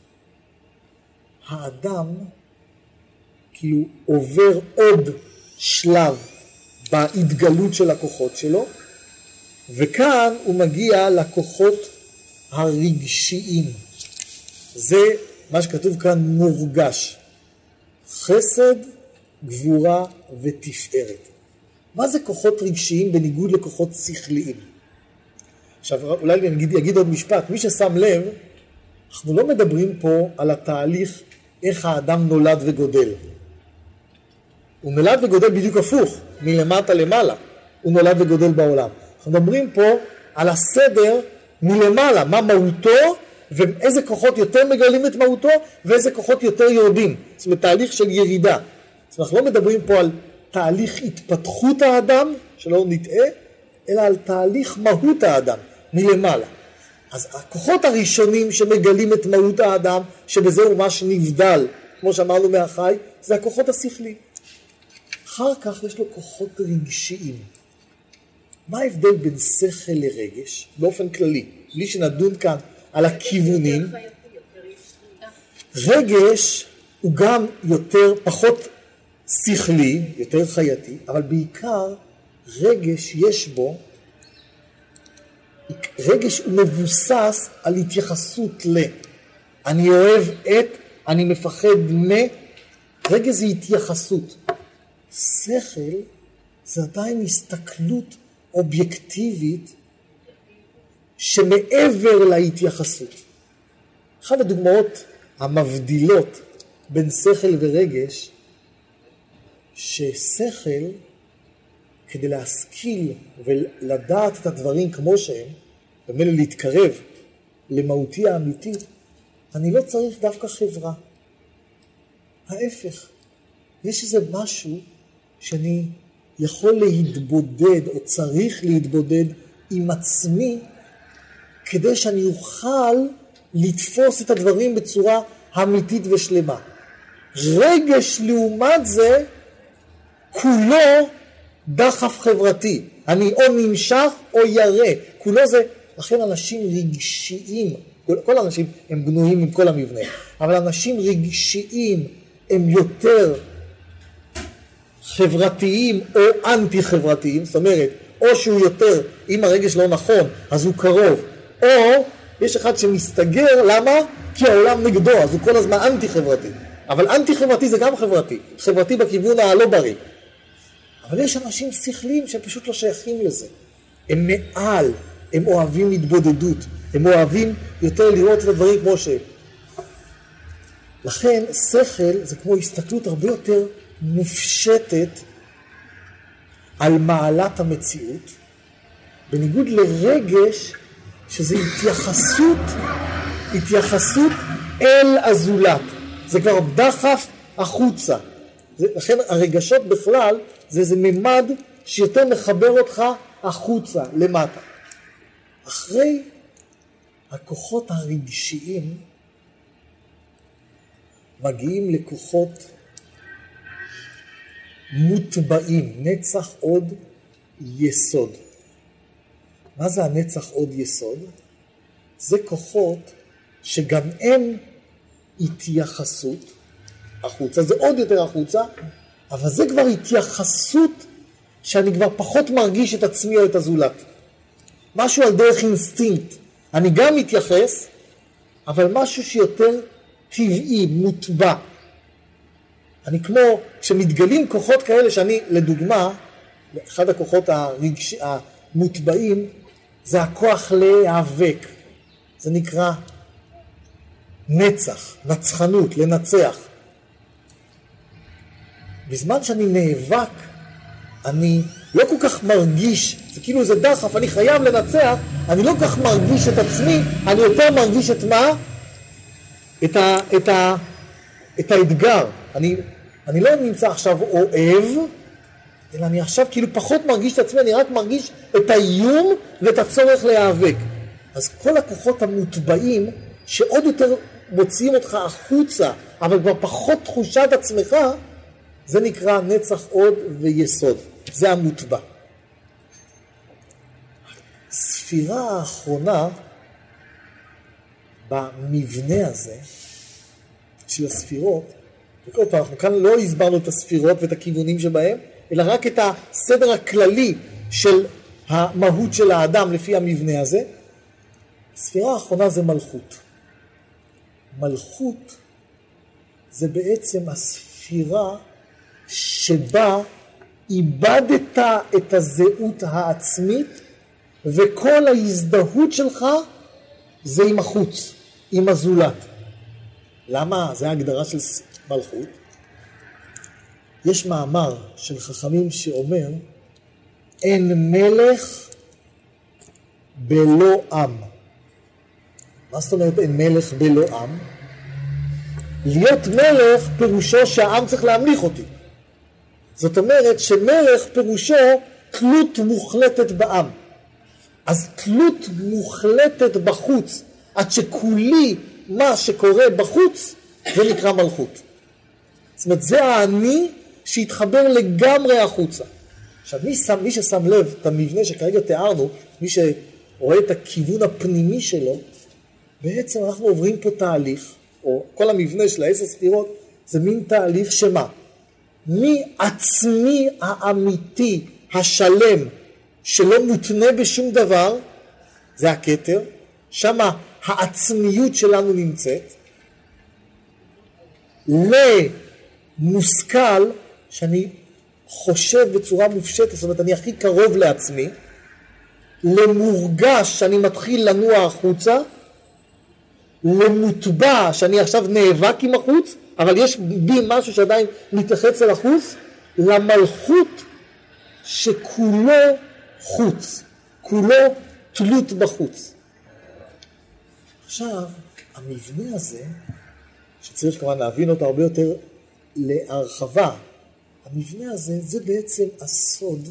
האדם כאילו עובר עוד שלב בהתגלות של הכוחות שלו, וכאן הוא מגיע לכוחות הרגשיים. זה מה שכתוב כאן מורגש. חסד, גבורה ותפארת. מה זה כוחות רגשיים בניגוד לכוחות שכליים? עכשיו אולי אני אגיד עוד משפט. מי ששם לב, אנחנו לא מדברים פה על התהליך איך האדם נולד וגודל. הוא נולד וגודל בדיוק הפוך, מלמטה למעלה. הוא נולד וגודל בעולם. אנחנו מדברים פה על הסדר מלמעלה, מה מהותו, ואיזה כוחות יותר מגלים את מהותו, ואיזה כוחות יותר יורדים. זאת אומרת, תהליך של ירידה. זאת אומרת, אנחנו לא מדברים פה על תהליך התפתחות האדם, שלא נטעה, אלא על תהליך מהות האדם, מלמעלה. אז הכוחות הראשונים שמגלים את מהות האדם, שבזה הוא ממש נבדל, כמו שאמרנו מהחי, זה הכוחות השכליים. אחר כך יש לו כוחות רגשיים. מה ההבדל בין שכל לרגש? באופן כללי, בלי שנדון כאן על הכיוונים. רגש הוא גם פחות שכלי, יותר חייתי, אבל בעיקר רגש יש בו, רגש הוא מבוסס על התייחסות אני אוהב את אני מפחד רגע זה התייחסות. שכל זה עדיין הסתכלות אובייקטיבית שמעבר להתייחסות. אחת הדוגמאות המבדילות בין שכל ורגש, ששכל, כדי להשכיל ולדעת את הדברים כמו שהם, ומילא להתקרב למהותי האמיתי, אני לא צריך דווקא חברה. ההפך, יש איזה משהו שאני יכול להתבודד או צריך להתבודד עם עצמי כדי שאני אוכל לתפוס את הדברים בצורה אמיתית ושלמה. רגש לעומת זה כולו דחף חברתי. אני או נמשך או ירא. כולו זה, לכן אנשים רגשיים, כל האנשים הם בנויים עם כל המבנה, אבל אנשים רגשיים הם יותר חברתיים או אנטי חברתיים, זאת אומרת, או שהוא יותר, אם הרגש לא נכון, אז הוא קרוב, או יש אחד שמסתגר, למה? כי העולם נגדו, אז הוא כל הזמן אנטי חברתי. אבל אנטי חברתי זה גם חברתי, חברתי בכיוון הלא בריא. אבל יש אנשים שכליים שפשוט לא שייכים לזה. הם מעל, הם אוהבים התבודדות, הם אוהבים יותר לראות את הדברים כמו שהם. לכן שכל זה כמו הסתכלות הרבה יותר מופשטת על מעלת המציאות, בניגוד לרגש שזה התייחסות אל הזולת. זה כבר דחף החוצה. לכן הרגשות בכלל זה איזה ממד שיותר מחבר אותך החוצה, למטה. אחרי הכוחות הרגשיים מגיעים לכוחות מוטבעים, נצח עוד יסוד. מה זה הנצח עוד יסוד? זה כוחות שגם הם התייחסות החוצה, זה עוד יותר החוצה, אבל זה כבר התייחסות שאני כבר פחות מרגיש את עצמי או את הזולת. משהו על דרך אינסטינקט. אני גם מתייחס, אבל משהו שיותר טבעי, מוטבע. אני כמו, כשמתגלים כוחות כאלה שאני, לדוגמה, אחד הכוחות המוטבעים, זה הכוח להיאבק. זה נקרא נצח, נצחנות, לנצח. בזמן שאני נאבק, אני לא כל כך מרגיש, זה כאילו איזה דחף, אני חייב לנצח, אני לא כל כך מרגיש את עצמי, אני יותר מרגיש את מה? את האתגר. אני לא נמצא עכשיו אוהב, אלא אני עכשיו כאילו פחות מרגיש את עצמי, אני רק מרגיש את האיום ואת הצורך להיאבק. אז כל הכוחות המוטבעים, שעוד יותר מוציאים אותך החוצה, אבל כבר פחות תחושת עצמך, זה נקרא נצח עוד ויסוד. זה המוטבע. הספירה האחרונה במבנה הזה של הספירות, וכל פעם אנחנו כאן לא הסברנו את הספירות ואת הכיוונים שבהם, אלא רק את הסדר הכללי של המהות של האדם לפי המבנה הזה. הספירה האחרונה זה מלכות. מלכות זה בעצם הספירה שבה איבדת את הזהות העצמית, וכל ההזדהות שלך זה עם החוץ, עם הזולת. למה? זה ההגדרה של מלכות. יש מאמר של חכמים שאומר, אין מלך בלא עם. מה זאת אומרת אין מלך בלא עם? להיות מלך פירושו שהעם צריך להמליך אותי. זאת אומרת שמלך פירושו תלות מוחלטת בעם. אז תלות מוחלטת בחוץ, עד שכולי מה שקורה בחוץ, זה נקרא מלכות. זאת אומרת, זה האני שהתחבר לגמרי החוצה. עכשיו, מי ששם לב את המבנה שכרגע תיארנו, מי שרואה את הכיוון הפנימי שלו, בעצם אנחנו עוברים פה תהליך, או כל המבנה של 10 ספירות, זה מין תהליך שמה? מעצמי האמיתי, השלם, שלא מותנה בשום דבר, זה הכתר, שם העצמיות שלנו נמצאת, למושכל, שאני חושב בצורה מופשטת, זאת אומרת, אני הכי קרוב לעצמי, למורגש שאני מתחיל לנוע החוצה, למוטבע שאני עכשיו נאבק עם החוץ, אבל יש בי משהו שעדיין מתלחץ אל החוץ, למלכות שכולו חוץ, כולו תלות בחוץ. עכשיו, המבנה הזה, שצריך כמובן להבין אותו הרבה יותר להרחבה, המבנה הזה זה בעצם הסוד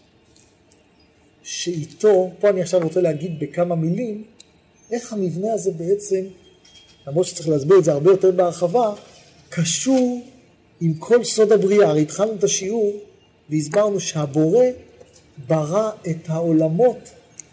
שאיתו, פה אני עכשיו רוצה להגיד בכמה מילים, איך המבנה הזה בעצם, למרות שצריך להסביר את זה הרבה יותר בהרחבה, קשור עם כל סוד הבריאה. הרי התחלנו את השיעור והסברנו שהבורא ברא את העולמות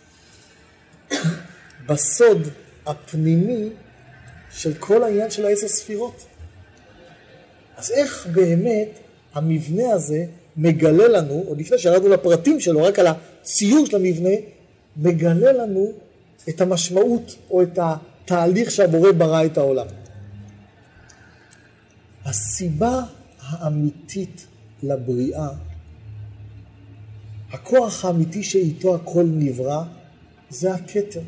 בסוד הפנימי של כל העניין של 10 ספירות. אז איך באמת המבנה הזה מגלה לנו, עוד לפני שירדנו לפרטים שלו, רק על הציור של המבנה, מגלה לנו את המשמעות או את התהליך שהבורא ברא את העולם. הסיבה האמיתית לבריאה, הכוח האמיתי שאיתו הכל נברא, זה הכתר.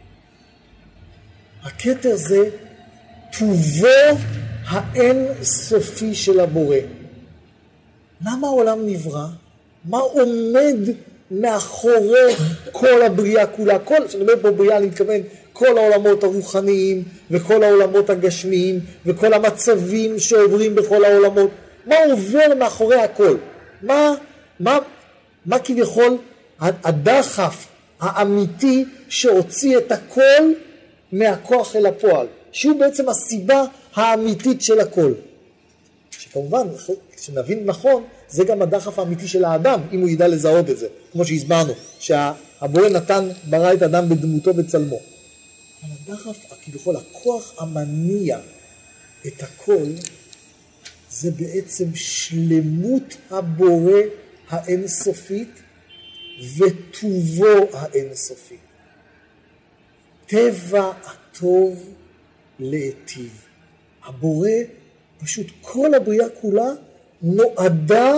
הכתר זה טובו האין סופי של הבורא. למה העולם נברא? מה עומד מאחורי כל הבריאה כולה? כשאני אומר פה בריאה אני מתכוון כל העולמות הרוחניים וכל העולמות הגשמיים וכל המצבים שעוברים בכל העולמות. מה עובר מאחורי הכל? מה כביכול הדחף האמיתי שהוציא את הכל מהכוח אל הפועל? שהוא בעצם הסיבה האמיתית של הכל. שכמובן, כשנבין נכון, זה גם הדחף האמיתי של האדם, אם הוא ידע לזהות את זה. כמו שהסברנו, שהבורא ברא את האדם בדמותו בצלמו. אבל הדחף, כביכול, הכוח המניע את הכל, זה בעצם שלמות הבורא האינסופית וטובו האינסופי. טבע הטוב להיטיב. הבורא, פשוט כל הבריאה כולה נועדה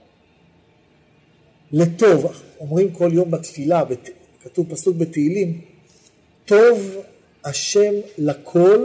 לטוב. אומרים כל יום בתפילה, כתוב פסוק בתהילים, טוב השם לכל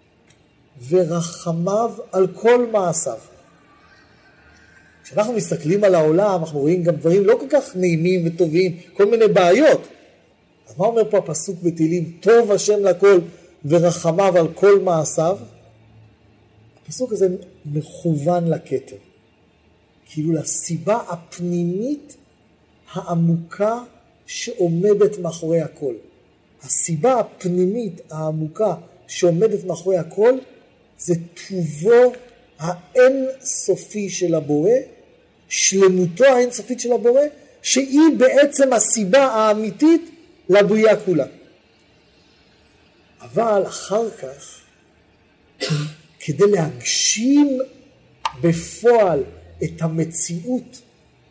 ורחמיו על כל מעשיו. כשאנחנו מסתכלים על העולם, אנחנו רואים גם דברים לא כל כך נעימים וטובים, כל מיני בעיות. אז מה אומר פה הפסוק בתהילים? טוב השם לכל ורחמיו על כל מעשיו. הפסוק הזה מכוון לכתר. כאילו לסיבה הפנימית העמוקה שעומדת מאחורי הכל. הסיבה הפנימית העמוקה שעומדת מאחורי הכל זה טובו האין סופי של הבורא, שלמותו האין סופית של הבורא, שהיא בעצם הסיבה האמיתית לבריאה כולה. אבל אחר כך, כדי להגשים בפועל את המציאות,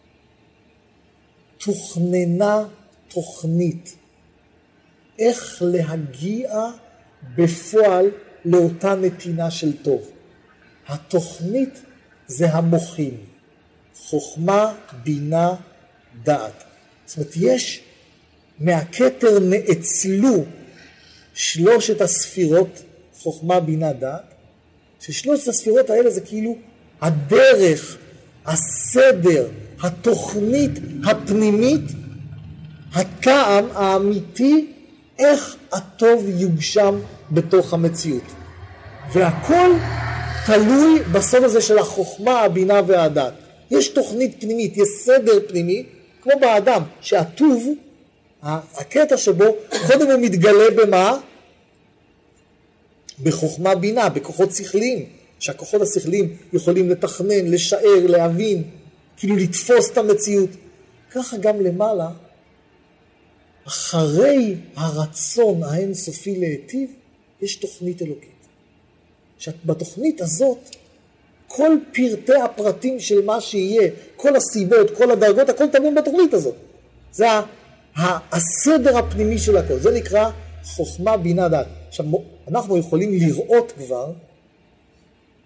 תוכננה תוכנית. איך להגיע בפועל לאותה נתינה של טוב. התוכנית זה המוחין. חוכמה, בינה, דעת. זאת אומרת, יש מהכתר נאצלו 3 הספירות, חוכמה, בינה, דעת, ש3 הספירות האלה זה כאילו הדרך, הסדר, התוכנית הפנימית, הטעם האמיתי, איך הטוב יוגשם בתוך המציאות. והכל תלוי בסוד הזה של החוכמה, הבינה והדעת. יש תוכנית פנימית, יש סדר פנימי, כמו באדם, שהטוב, הקטע שבו, קודם הוא מתגלה במה? בחוכמה בינה, בכוחות שכליים, שהכוחות השכליים יכולים לתכנן, לשער, להבין, כאילו לתפוס את המציאות. ככה גם למעלה, אחרי הרצון האינסופי להיטיב, יש תוכנית אלוקית. שבתוכנית הזאת, כל פרטי הפרטים של מה שיהיה, כל הסיבות, כל הדרגות, הכל תמון בתוכנית הזאת. זה הסדר הפנימי של הכל. זה נקרא חוכמה בינה דעת. עכשיו, אנחנו יכולים לראות כבר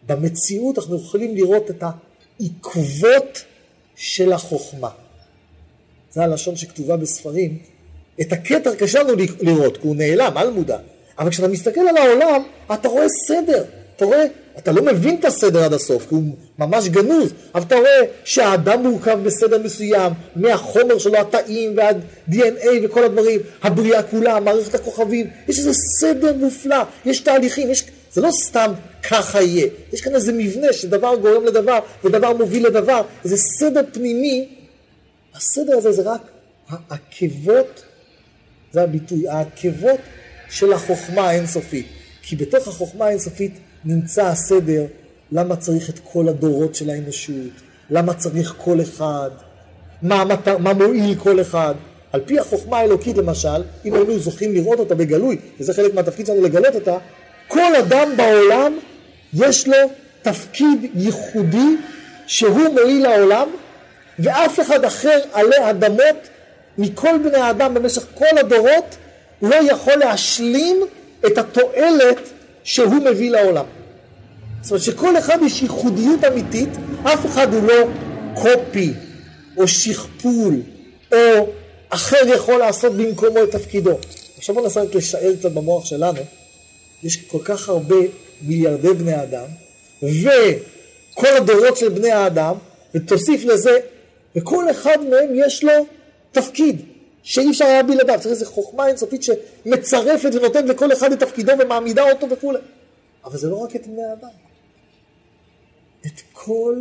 במציאות אנחנו יכולים לראות את העקבות של החוכמה. זה הלשון שכתובה בספרים. את הכתר קשה לנו לראות, כי הוא נעלם, על מודע. אבל כשאתה מסתכל על העולם, אתה רואה סדר. אתה לא מבין את הסדר עד הסוף, כי הוא ממש גנוז, אבל אתה רואה שהאדם מורכב בסדר מסוים, מהחומר שלו, התאים ועד DNA וכל הדברים, הבריאה כולה, מערכת הכוכבים, יש איזה סדר מופלא, יש תהליכים, זה לא סתם ככה יהיה, יש כאן איזה מבנה שדבר גורם לדבר ודבר מוביל לדבר, איזה סדר פנימי, הסדר הזה זה רק העקבות, זה הביטוי, העקבות של החוכמה האינסופית, כי בתוך החוכמה האינסופית נמצא הסדר, למה צריך את כל הדורות של האנושות, למה צריך כל אחד, מה מועיל כל אחד. על פי החוכמה האלוקית למשל, אם היינו זוכים לראות אותה בגלוי, וזה חלק מהתפקיד שלנו לגלות אותה, כל אדם בעולם יש לו תפקיד ייחודי שהוא מועיל לעולם, ואף אחד אחר עלי אדמות מכל בני האדם במשך כל הדורות לא יכול להשלים את התועלת שהוא מביא לעולם. זאת אומרת שכל אחד יש ייחודיות אמיתית, אף אחד הוא לא קופי או שכפול או אחר יכול לעשות במקומו את תפקידו. עכשיו בוא ננסה לשער קצת במוח שלנו, יש כל כך הרבה מיליארדי בני אדם וכל הדורות של בני האדם, ותוסיף לזה, וכל אחד מהם יש לו תפקיד שאי אפשר היה בלעדיו, צריך איזו חוכמה אינסופית שמצרפת ונותנת לכל אחד את תפקידו ומעמידה אותו וכו'. אבל זה לא רק את בני האדם. את כל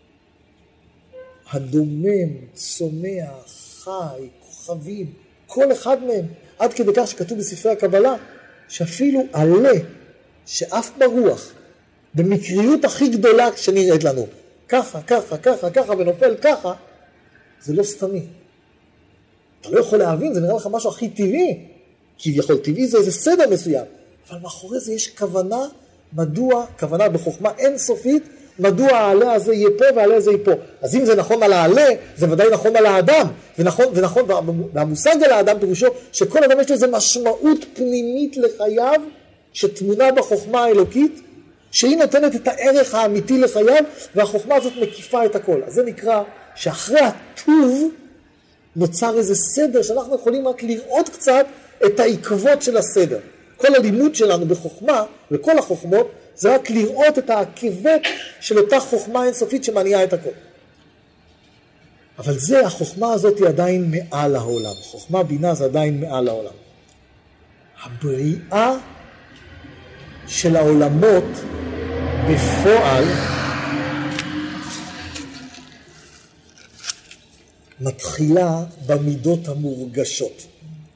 הדומם, צומח, חי, כוכבים, כל אחד מהם, עד כדי כך שכתוב בספרי הקבלה, שאפילו עלה שאף ברוח, במקריות הכי גדולה שנראית לנו, ככה, ככה, ככה, ככה, ונופל ככה, זה לא סתמי. אתה לא יכול להבין, זה נראה לך משהו הכי טבעי, כביכול טבעי זה איזה סדר מסוים, אבל מאחורי זה יש כוונה, מדוע, כוונה בחוכמה אינסופית, מדוע העלה הזה יהיה פה והעלה הזה יהיה פה. אז אם זה נכון על העלה, זה ודאי נכון על האדם, ונכון, והמושג על האדם פירושו, שכל אדם יש לו איזו משמעות פנימית לחייו, שתמונה בחוכמה האלוקית, שהיא נותנת את הערך האמיתי לחייו, והחוכמה הזאת מקיפה את הכל. אז זה נקרא שאחרי הטוב, נוצר איזה סדר שאנחנו יכולים רק לראות קצת את העקבות של הסדר. כל הלימוד שלנו בחוכמה וכל החוכמות זה רק לראות את העקבות של אותה חוכמה אינסופית שמניעה את הכל. אבל זה, החוכמה הזאת היא עדיין מעל העולם. חוכמה בינה זה עדיין מעל העולם. הבריאה של העולמות בפועל מתחילה במידות המורגשות.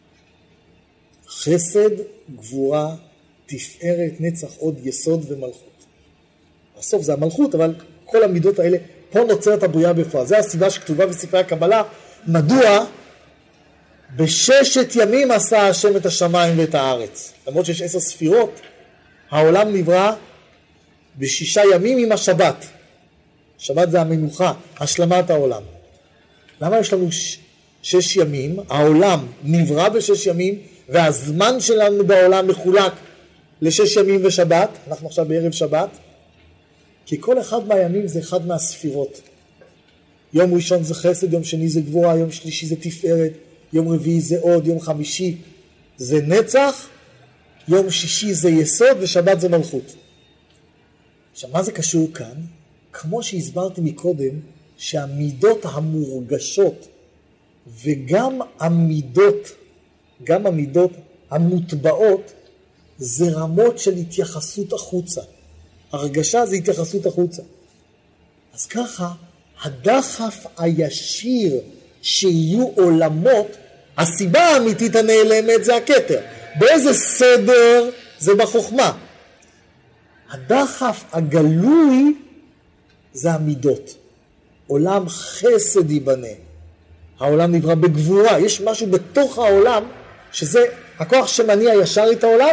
חסד, גבורה, תפארת, נצח, עוד, יסוד ומלכות. בסוף זה המלכות, אבל כל המידות האלה, פה נוצרת הבריאה בפועל. זה הסיבה שכתובה בספרי הקבלה, מדוע בששת ימים עשה השם את השמיים ואת הארץ. למרות שיש 10 ספירות, העולם נברא ב6 ימים עם השבת. שבת זה המנוחה, השלמת העולם. למה יש לנו 6 ימים? העולם נברא ב6 ימים, והזמן שלנו בעולם מחולק ל6 ימים ושבת. אנחנו עכשיו בערב שבת. כי כל אחד מהימים זה אחד מהספירות. יום ראשון זה חסד, יום שני זה גבורה, יום שלישי זה תפארת, יום רביעי זה עוד, יום חמישי זה נצח, יום שישי זה יסוד ושבת זה מלכות. עכשיו מה זה קשור כאן? כמו שהסברתי מקודם, שהמידות המורגשות וגם המידות, גם המידות המוטבעות, זה רמות של התייחסות החוצה. הרגשה זה התייחסות החוצה. אז ככה, הדחף הישיר שיהיו עולמות, הסיבה האמיתית הנעלמת זה הכתר. באיזה סדר זה בחוכמה. הדחף הגלוי זה המידות. עולם חסד ייבנה. העולם נברא בגבורה. יש משהו בתוך העולם שזה הכוח שמניע ישר את העולם,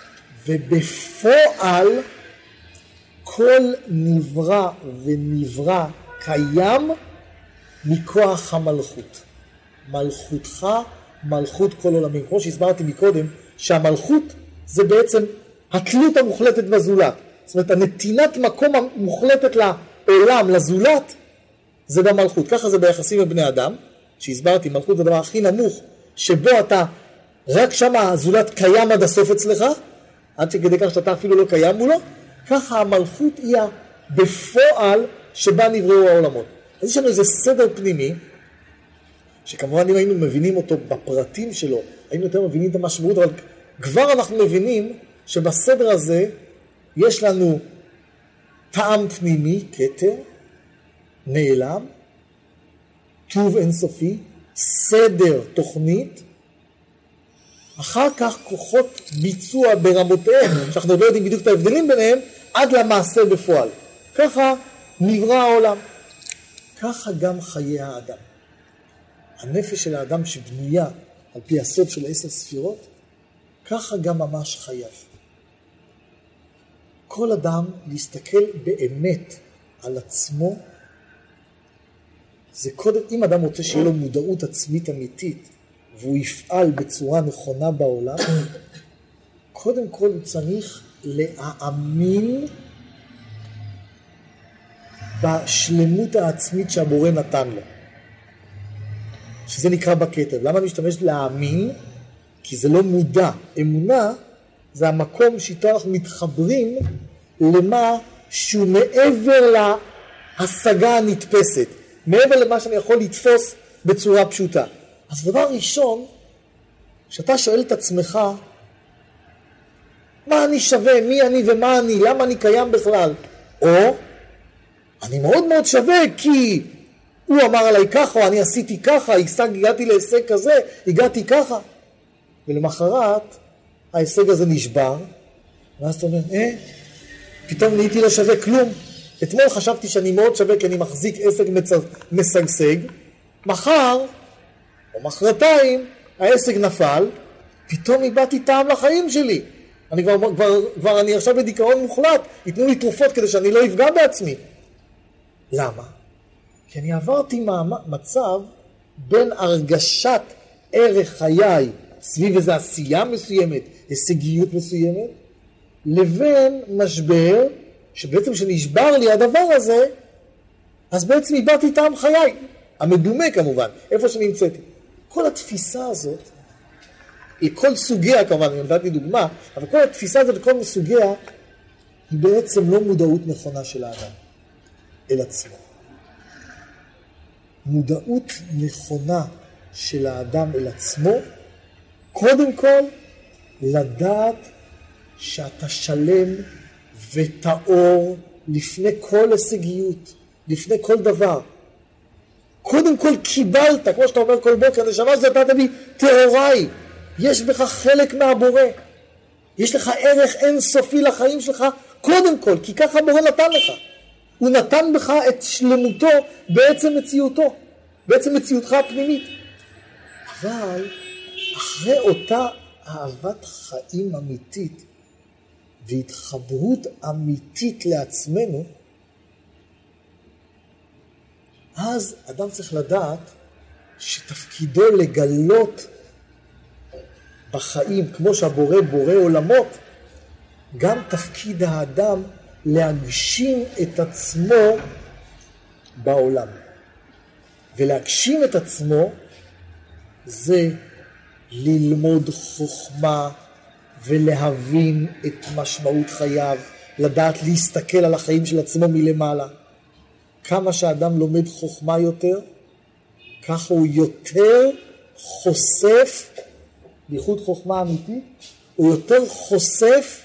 ובפועל כל נברא ונברא קיים מכוח המלכות. מלכותך, מלכות כל עולמים. כמו שהסברתי מקודם, שהמלכות זה בעצם התלות המוחלטת בזולת. זאת אומרת, הנתינת מקום המוחלטת לעולם, לזולת, זה במלכות. ככה זה ביחסים עם בני אדם, שהסברתי, מלכות זה הדבר הכי נמוך, שבו אתה, רק שם הזולת קיים עד הסוף אצלך, עד שכדי כך שאתה אפילו לא קיים מולו, ככה המלכות היא בפועל שבה נבראו העולמות. אז יש לנו איזה סדר פנימי, שכמובן אם היינו מבינים אותו בפרטים שלו, היינו יותר מבינים את המשמעות, אבל כבר אנחנו מבינים שבסדר הזה יש לנו טעם פנימי, כתר, נעלם, טוב אינסופי, סדר, תוכנית, אחר כך כוחות ביצוע ברמותיהם, שאנחנו לא יודעים בדיוק את ההבדלים ביניהם, עד למעשה בפועל. ככה נברא העולם. ככה גם חיי האדם. הנפש של האדם שבנויה על פי הסוד של 10 ספירות, ככה גם ממש חייו. כל אדם להסתכל באמת על עצמו, זה קודם, אם אדם רוצה שיהיה לו מודעות עצמית אמיתית, והוא יפעל בצורה נכונה בעולם, קודם כל הוא צריך להאמין בשלמות העצמית שהבורא נתן לו. שזה נקרא בכתב. למה אני משתמש להאמין? כי זה לא מודע. אמונה זה המקום שאיתו אנחנו מתחברים למה שהוא מעבר להשגה הנתפסת. מעבר למה שאני יכול לתפוס בצורה פשוטה. אז דבר ראשון, שאתה שואל את עצמך, מה אני שווה, מי אני ומה אני, למה אני קיים בכלל? או, אני מאוד מאוד שווה כי הוא אמר עליי ככה, או אני עשיתי ככה, הגעתי להישג כזה, הגעתי ככה. ולמחרת, ההישג הזה נשבר, ואז אתה אומר, פתאום נהייתי לא שווה כלום. אתמול חשבתי שאני מאוד שווה כי אני מחזיק עסק משגשג, מחר, או מחרתיים, העסק נפל, פתאום איבדתי טעם לחיים שלי. אני כבר אני עכשיו בדיכאון מוחלט, ייתנו לי תרופות כדי שאני לא אפגע בעצמי. למה? כי אני עברתי מצב בין הרגשת ערך חיי סביב איזו עשייה מסוימת, הישגיות מסוימת, לבין משבר, שבעצם שנשבר לי הדבר הזה, אז בעצם איבדתי טעם חיי, המדומה כמובן, איפה שנמצאתי. כל התפיסה הזאת, לכל סוגיה כמובן, אני נתתי דוגמה, אבל כל התפיסה הזאת לכל סוגיה, היא בעצם לא מודעות נכונה של האדם, אל עצמו. מודעות נכונה של האדם אל עצמו, קודם כל, לדעת שאתה שלם וטהור לפני כל הישגיות, לפני כל דבר. קודם כל קיבלת, כמו שאתה אומר כל בוקר, נשמה שנתת בי טהוריי. יש בך חלק מהבורא. יש לך ערך אינסופי לחיים שלך, קודם כל, כי ככה הבורא נתן לך. הוא נתן בך את שלמותו בעצם מציאותו, בעצם מציאותך הפנימית. אבל אחרי אותה אהבת חיים אמיתית והתחברות אמיתית לעצמנו, אז אדם צריך לדעת שתפקידו לגלות בחיים, כמו שהבורא בורא עולמות, גם תפקיד האדם להגשים את עצמו בעולם. ולהגשים את עצמו זה ללמוד חוכמה ולהבין את משמעות חייו, לדעת להסתכל על החיים של עצמו מלמעלה. כמה שאדם לומד חוכמה יותר, ככה הוא יותר חושף, בייחוד חוכמה אמיתית, הוא יותר חושף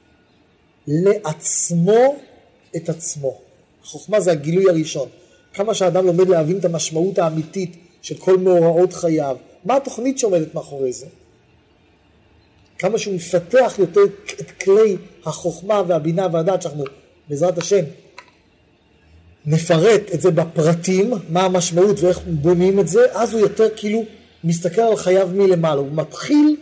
לעצמו את עצמו. חוכמה זה הגילוי הראשון. כמה שאדם לומד להבין את המשמעות האמיתית של כל מאורעות חייו, מה התוכנית שעומדת מאחורי זה? כמה שהוא מפתח יותר את כלי החוכמה והבינה והדעת, שאנחנו בעזרת השם נפרט את זה בפרטים, מה המשמעות ואיך בונים את זה, אז הוא יותר כאילו מסתכל על חייו מלמעלה, הוא מתחיל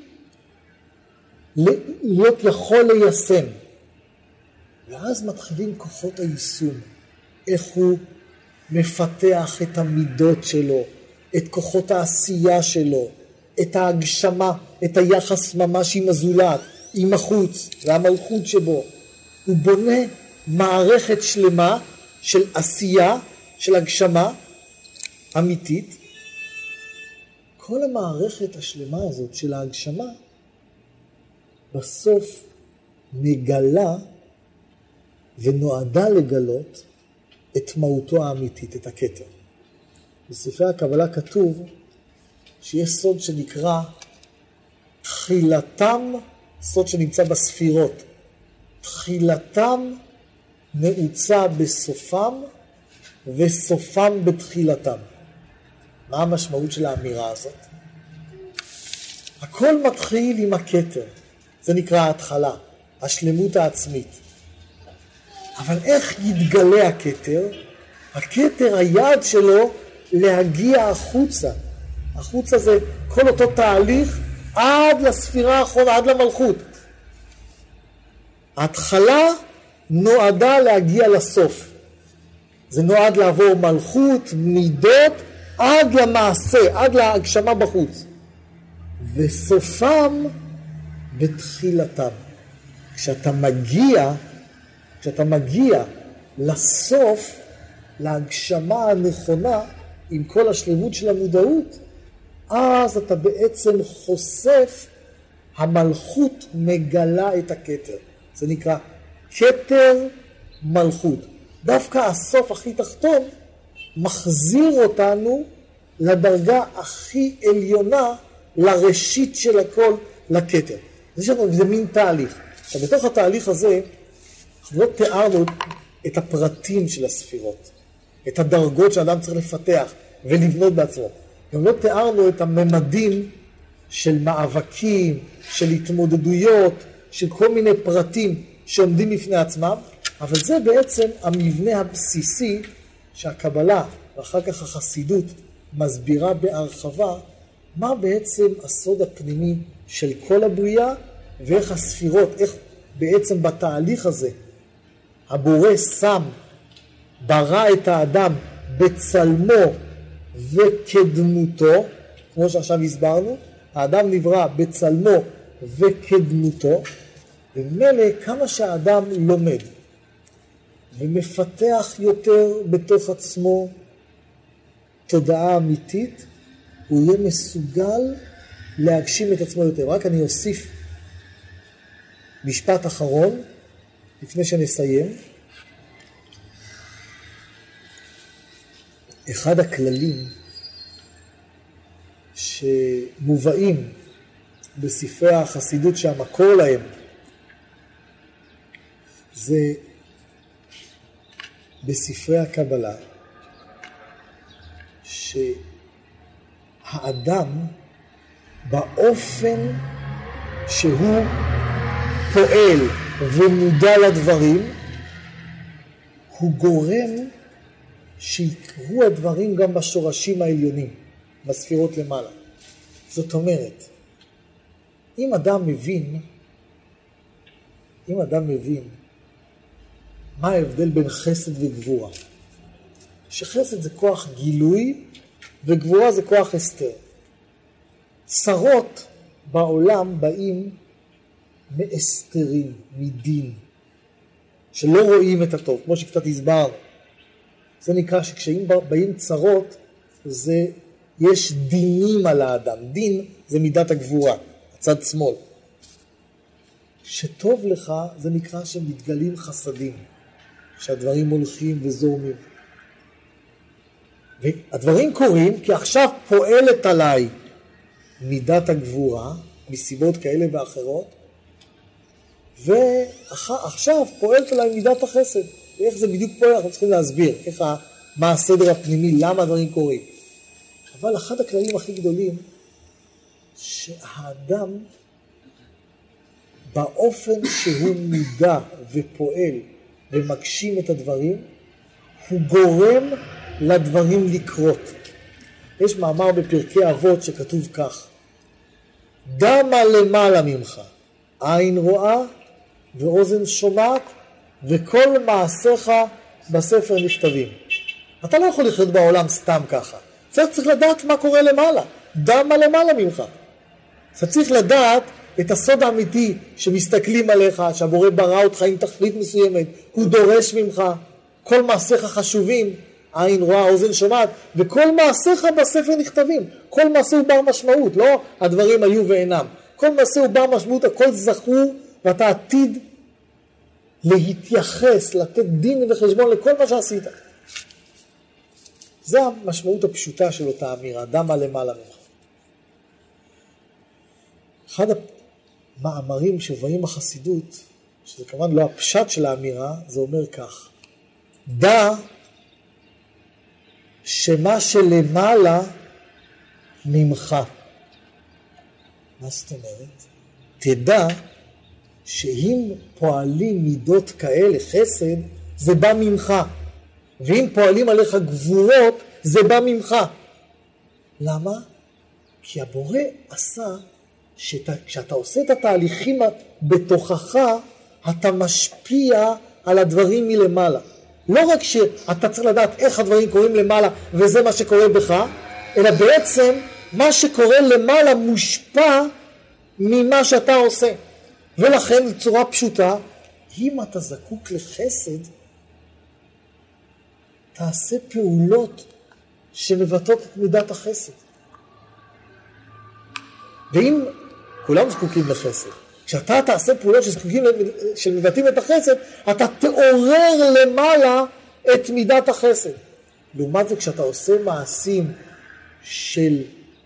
להיות יכול ליישם. ואז מתחילים כוחות היישום, איך הוא מפתח את המידות שלו, את כוחות העשייה שלו, את ההגשמה, את היחס ממש עם הזולת, עם החוץ והמלכות שבו. הוא בונה מערכת שלמה של עשייה, של הגשמה אמיתית. כל המערכת השלמה הזאת של ההגשמה בסוף מגלה ונועדה לגלות את מהותו האמיתית, את הכתר. בספרי הקבלה כתוב שיש סוד שנקרא תחילתם, סוד שנמצא בספירות. תחילתם נעוצה בסופם וסופם בתחילתם. מה המשמעות של האמירה הזאת? הכל מתחיל עם הכתר. זה נקרא ההתחלה, השלמות העצמית. אבל איך יתגלה הכתר? הכתר, היעד שלו להגיע החוצה. החוצה זה כל אותו תהליך עד לספירה האחרונה, עד למלכות. ההתחלה נועדה להגיע לסוף. זה נועד לעבור מלכות, מידות, עד למעשה, עד להגשמה בחוץ. וסופם בתחילתם. כשאתה מגיע לסוף, להגשמה הנכונה, עם כל השלמות של המודעות, אז אתה בעצם חושף, המלכות מגלה את הכתר. זה נקרא כתר מלכות. דווקא הסוף הכי תחתון מחזיר אותנו לדרגה הכי עליונה, לראשית של הכל, לכתר. זה מין תהליך. עכשיו, בתוך התהליך הזה, אנחנו לא תיארנו את הפרטים של הספירות, את הדרגות שאדם צריך לפתח ולבנות בעצמו. גם לא תיארנו את הממדים של מאבקים, של התמודדויות, של כל מיני פרטים שעומדים לפני עצמם, אבל זה בעצם המבנה הבסיסי שהקבלה ואחר כך החסידות מסבירה בהרחבה, מה בעצם הסוד הפנימי של כל הבריאה, ואיך הספירות, איך בעצם בתהליך הזה הבורא ברא את האדם בצלמו וכדמותו, כמו שעכשיו הסברנו, האדם נברא בצלמו וכדמותו, וממילא כמה שהאדם לומד ומפתח יותר בתוך עצמו תודעה אמיתית, הוא יהיה מסוגל להגשים את עצמו יותר. רק אני אוסיף משפט אחרון לפני שנסיים. אחד הכללים שמובאים בספרי החסידות שהמקור להם זה בספרי הקבלה, שהאדם באופן שהוא פועל ומודע לדברים, הוא גורם שיקרו הדברים גם בשורשים העליונים, בספירות למעלה. זאת אומרת, אם אדם מבין מה ההבדל בין חסד וגבורה, שחסד זה כוח גילוי וגבורה זה כוח הסתר. צרות בעולם באים מאסתרים, מדין, שלא רואים את הטוב, כמו שקצת הסברנו. זה נקרא שכשאים באים צרות, יש דינים על האדם. דין זה מידת הגבורה, הצד שמאל. שטוב לך זה נקרא שמתגלים חסדים, שהדברים הולכים וזורמים. והדברים קורים כי עכשיו פועלת עליי מידת הגבורה, מסיבות כאלה ואחרות, ועכשיו פועלת עליי מידת החסד. ואיך זה בדיוק פועל, אנחנו צריכים להסביר מה הסדר הפנימי, למה הדברים קורים. אבל אחד הכללים הכי גדולים, שהאדם באופן שהוא מודע ופועל ומגשים את הדברים, הוא גורם לדברים לקרות. יש מאמר בפרקי אבות שכתוב כך: דמה למעלה ממך, עין רואה ואוזן שומעת, וכל מעשיך בספר נכתבים. אתה לא יכול לחיות בעולם סתם ככה. אתה צריך לדעת מה קורה למעלה. דמה למעלה ממך. אתה צריך לדעת את הסוד האמיתי שמסתכלים עליך, שהבורא ברא אותך עם תכלית מסוימת, הוא דורש ממך, כל מעשיך חשובים, עין רואה, אוזן שומעת, וכל מעשיך בספר נכתבים, כל מעשה הוא בר משמעות, לא הדברים היו ואינם, כל מעשה הוא בר משמעות, הכל זכור, ואתה עתיד להתייחס, לתת דין וחשבון לכל מה שעשית. זה המשמעות הפשוטה של אותה אמירה, דמה למעלה ממך. אחד המאמרים שבאים בחסידות, שזה כמובן לא הפשט של האמירה, זה אומר כך, דע שמה שלמעלה ממך. מה זאת אומרת? תדע שאם פועלים מידות כאלה, חסד, זה בא ממך. ואם פועלים עליך גבורות, זה בא ממך. למה? כי הבורא עשה, כשאתה עושה את התהליכים בתוכך, אתה משפיע על הדברים מלמעלה. לא רק שאתה צריך לדעת איך הדברים קורים למעלה, וזה מה שקורה בך, אלא בעצם מה שקורה למעלה מושפע ממה שאתה עושה. ולכן בצורה פשוטה, אם אתה זקוק לחסד, תעשה פעולות שמבטאות את מידת החסד. ואם כולם זקוקים לחסד, כשאתה תעשה פעולות שמבטאים את החסד, אתה תעורר למעלה את מידת החסד. לעומת זה, כשאתה עושה מעשים של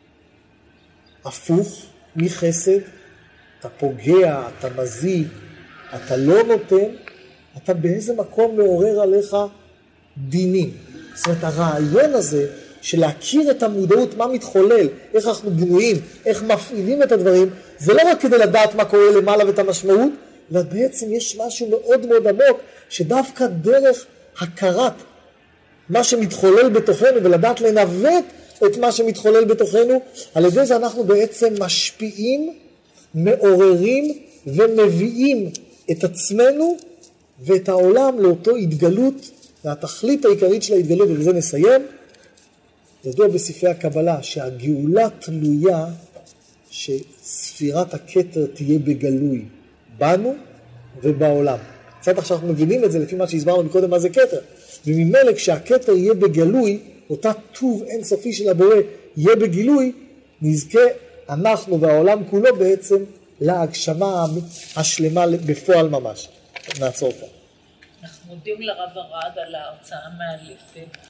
הפוך מחסד, אתה פוגע, אתה מזיק, אתה לא נותן, אתה באיזה מקום מעורר עליך דינים. זאת אומרת, הרעיון הזה של להכיר את המודעות, מה מתחולל, איך אנחנו בנויים, איך מפעילים את הדברים, זה לא רק כדי לדעת מה קורה למעלה ואת המשמעות, אלא בעצם יש משהו מאוד מאוד עמוק, שדווקא דרך הכרת מה שמתחולל בתוכנו, ולדעת לנווט את מה שמתחולל בתוכנו, על ידי זה אנחנו בעצם משפיעים, מעוררים ומביאים את עצמנו ואת העולם לאותו התגלות, והתכלית העיקרית של ההתגלות, ובזה נסיים. ידוע בספרי הקבלה שהגאולה תלויה שספירת הכתר תהיה בגלוי, בנו ובעולם. קצת עכשיו אנחנו מבינים את זה לפי מה שהסברנו מקודם מה זה כתר. וממילא כשהכתר יהיה בגלוי, אותה טוב אינסופי של הבורא יהיה בגילוי, נזכה אנחנו והעולם כולו בעצם להגשמה השלמה בפועל ממש. נעצור כאן. אנחנו מודים לרב ארד על ההרצאה המאלפת.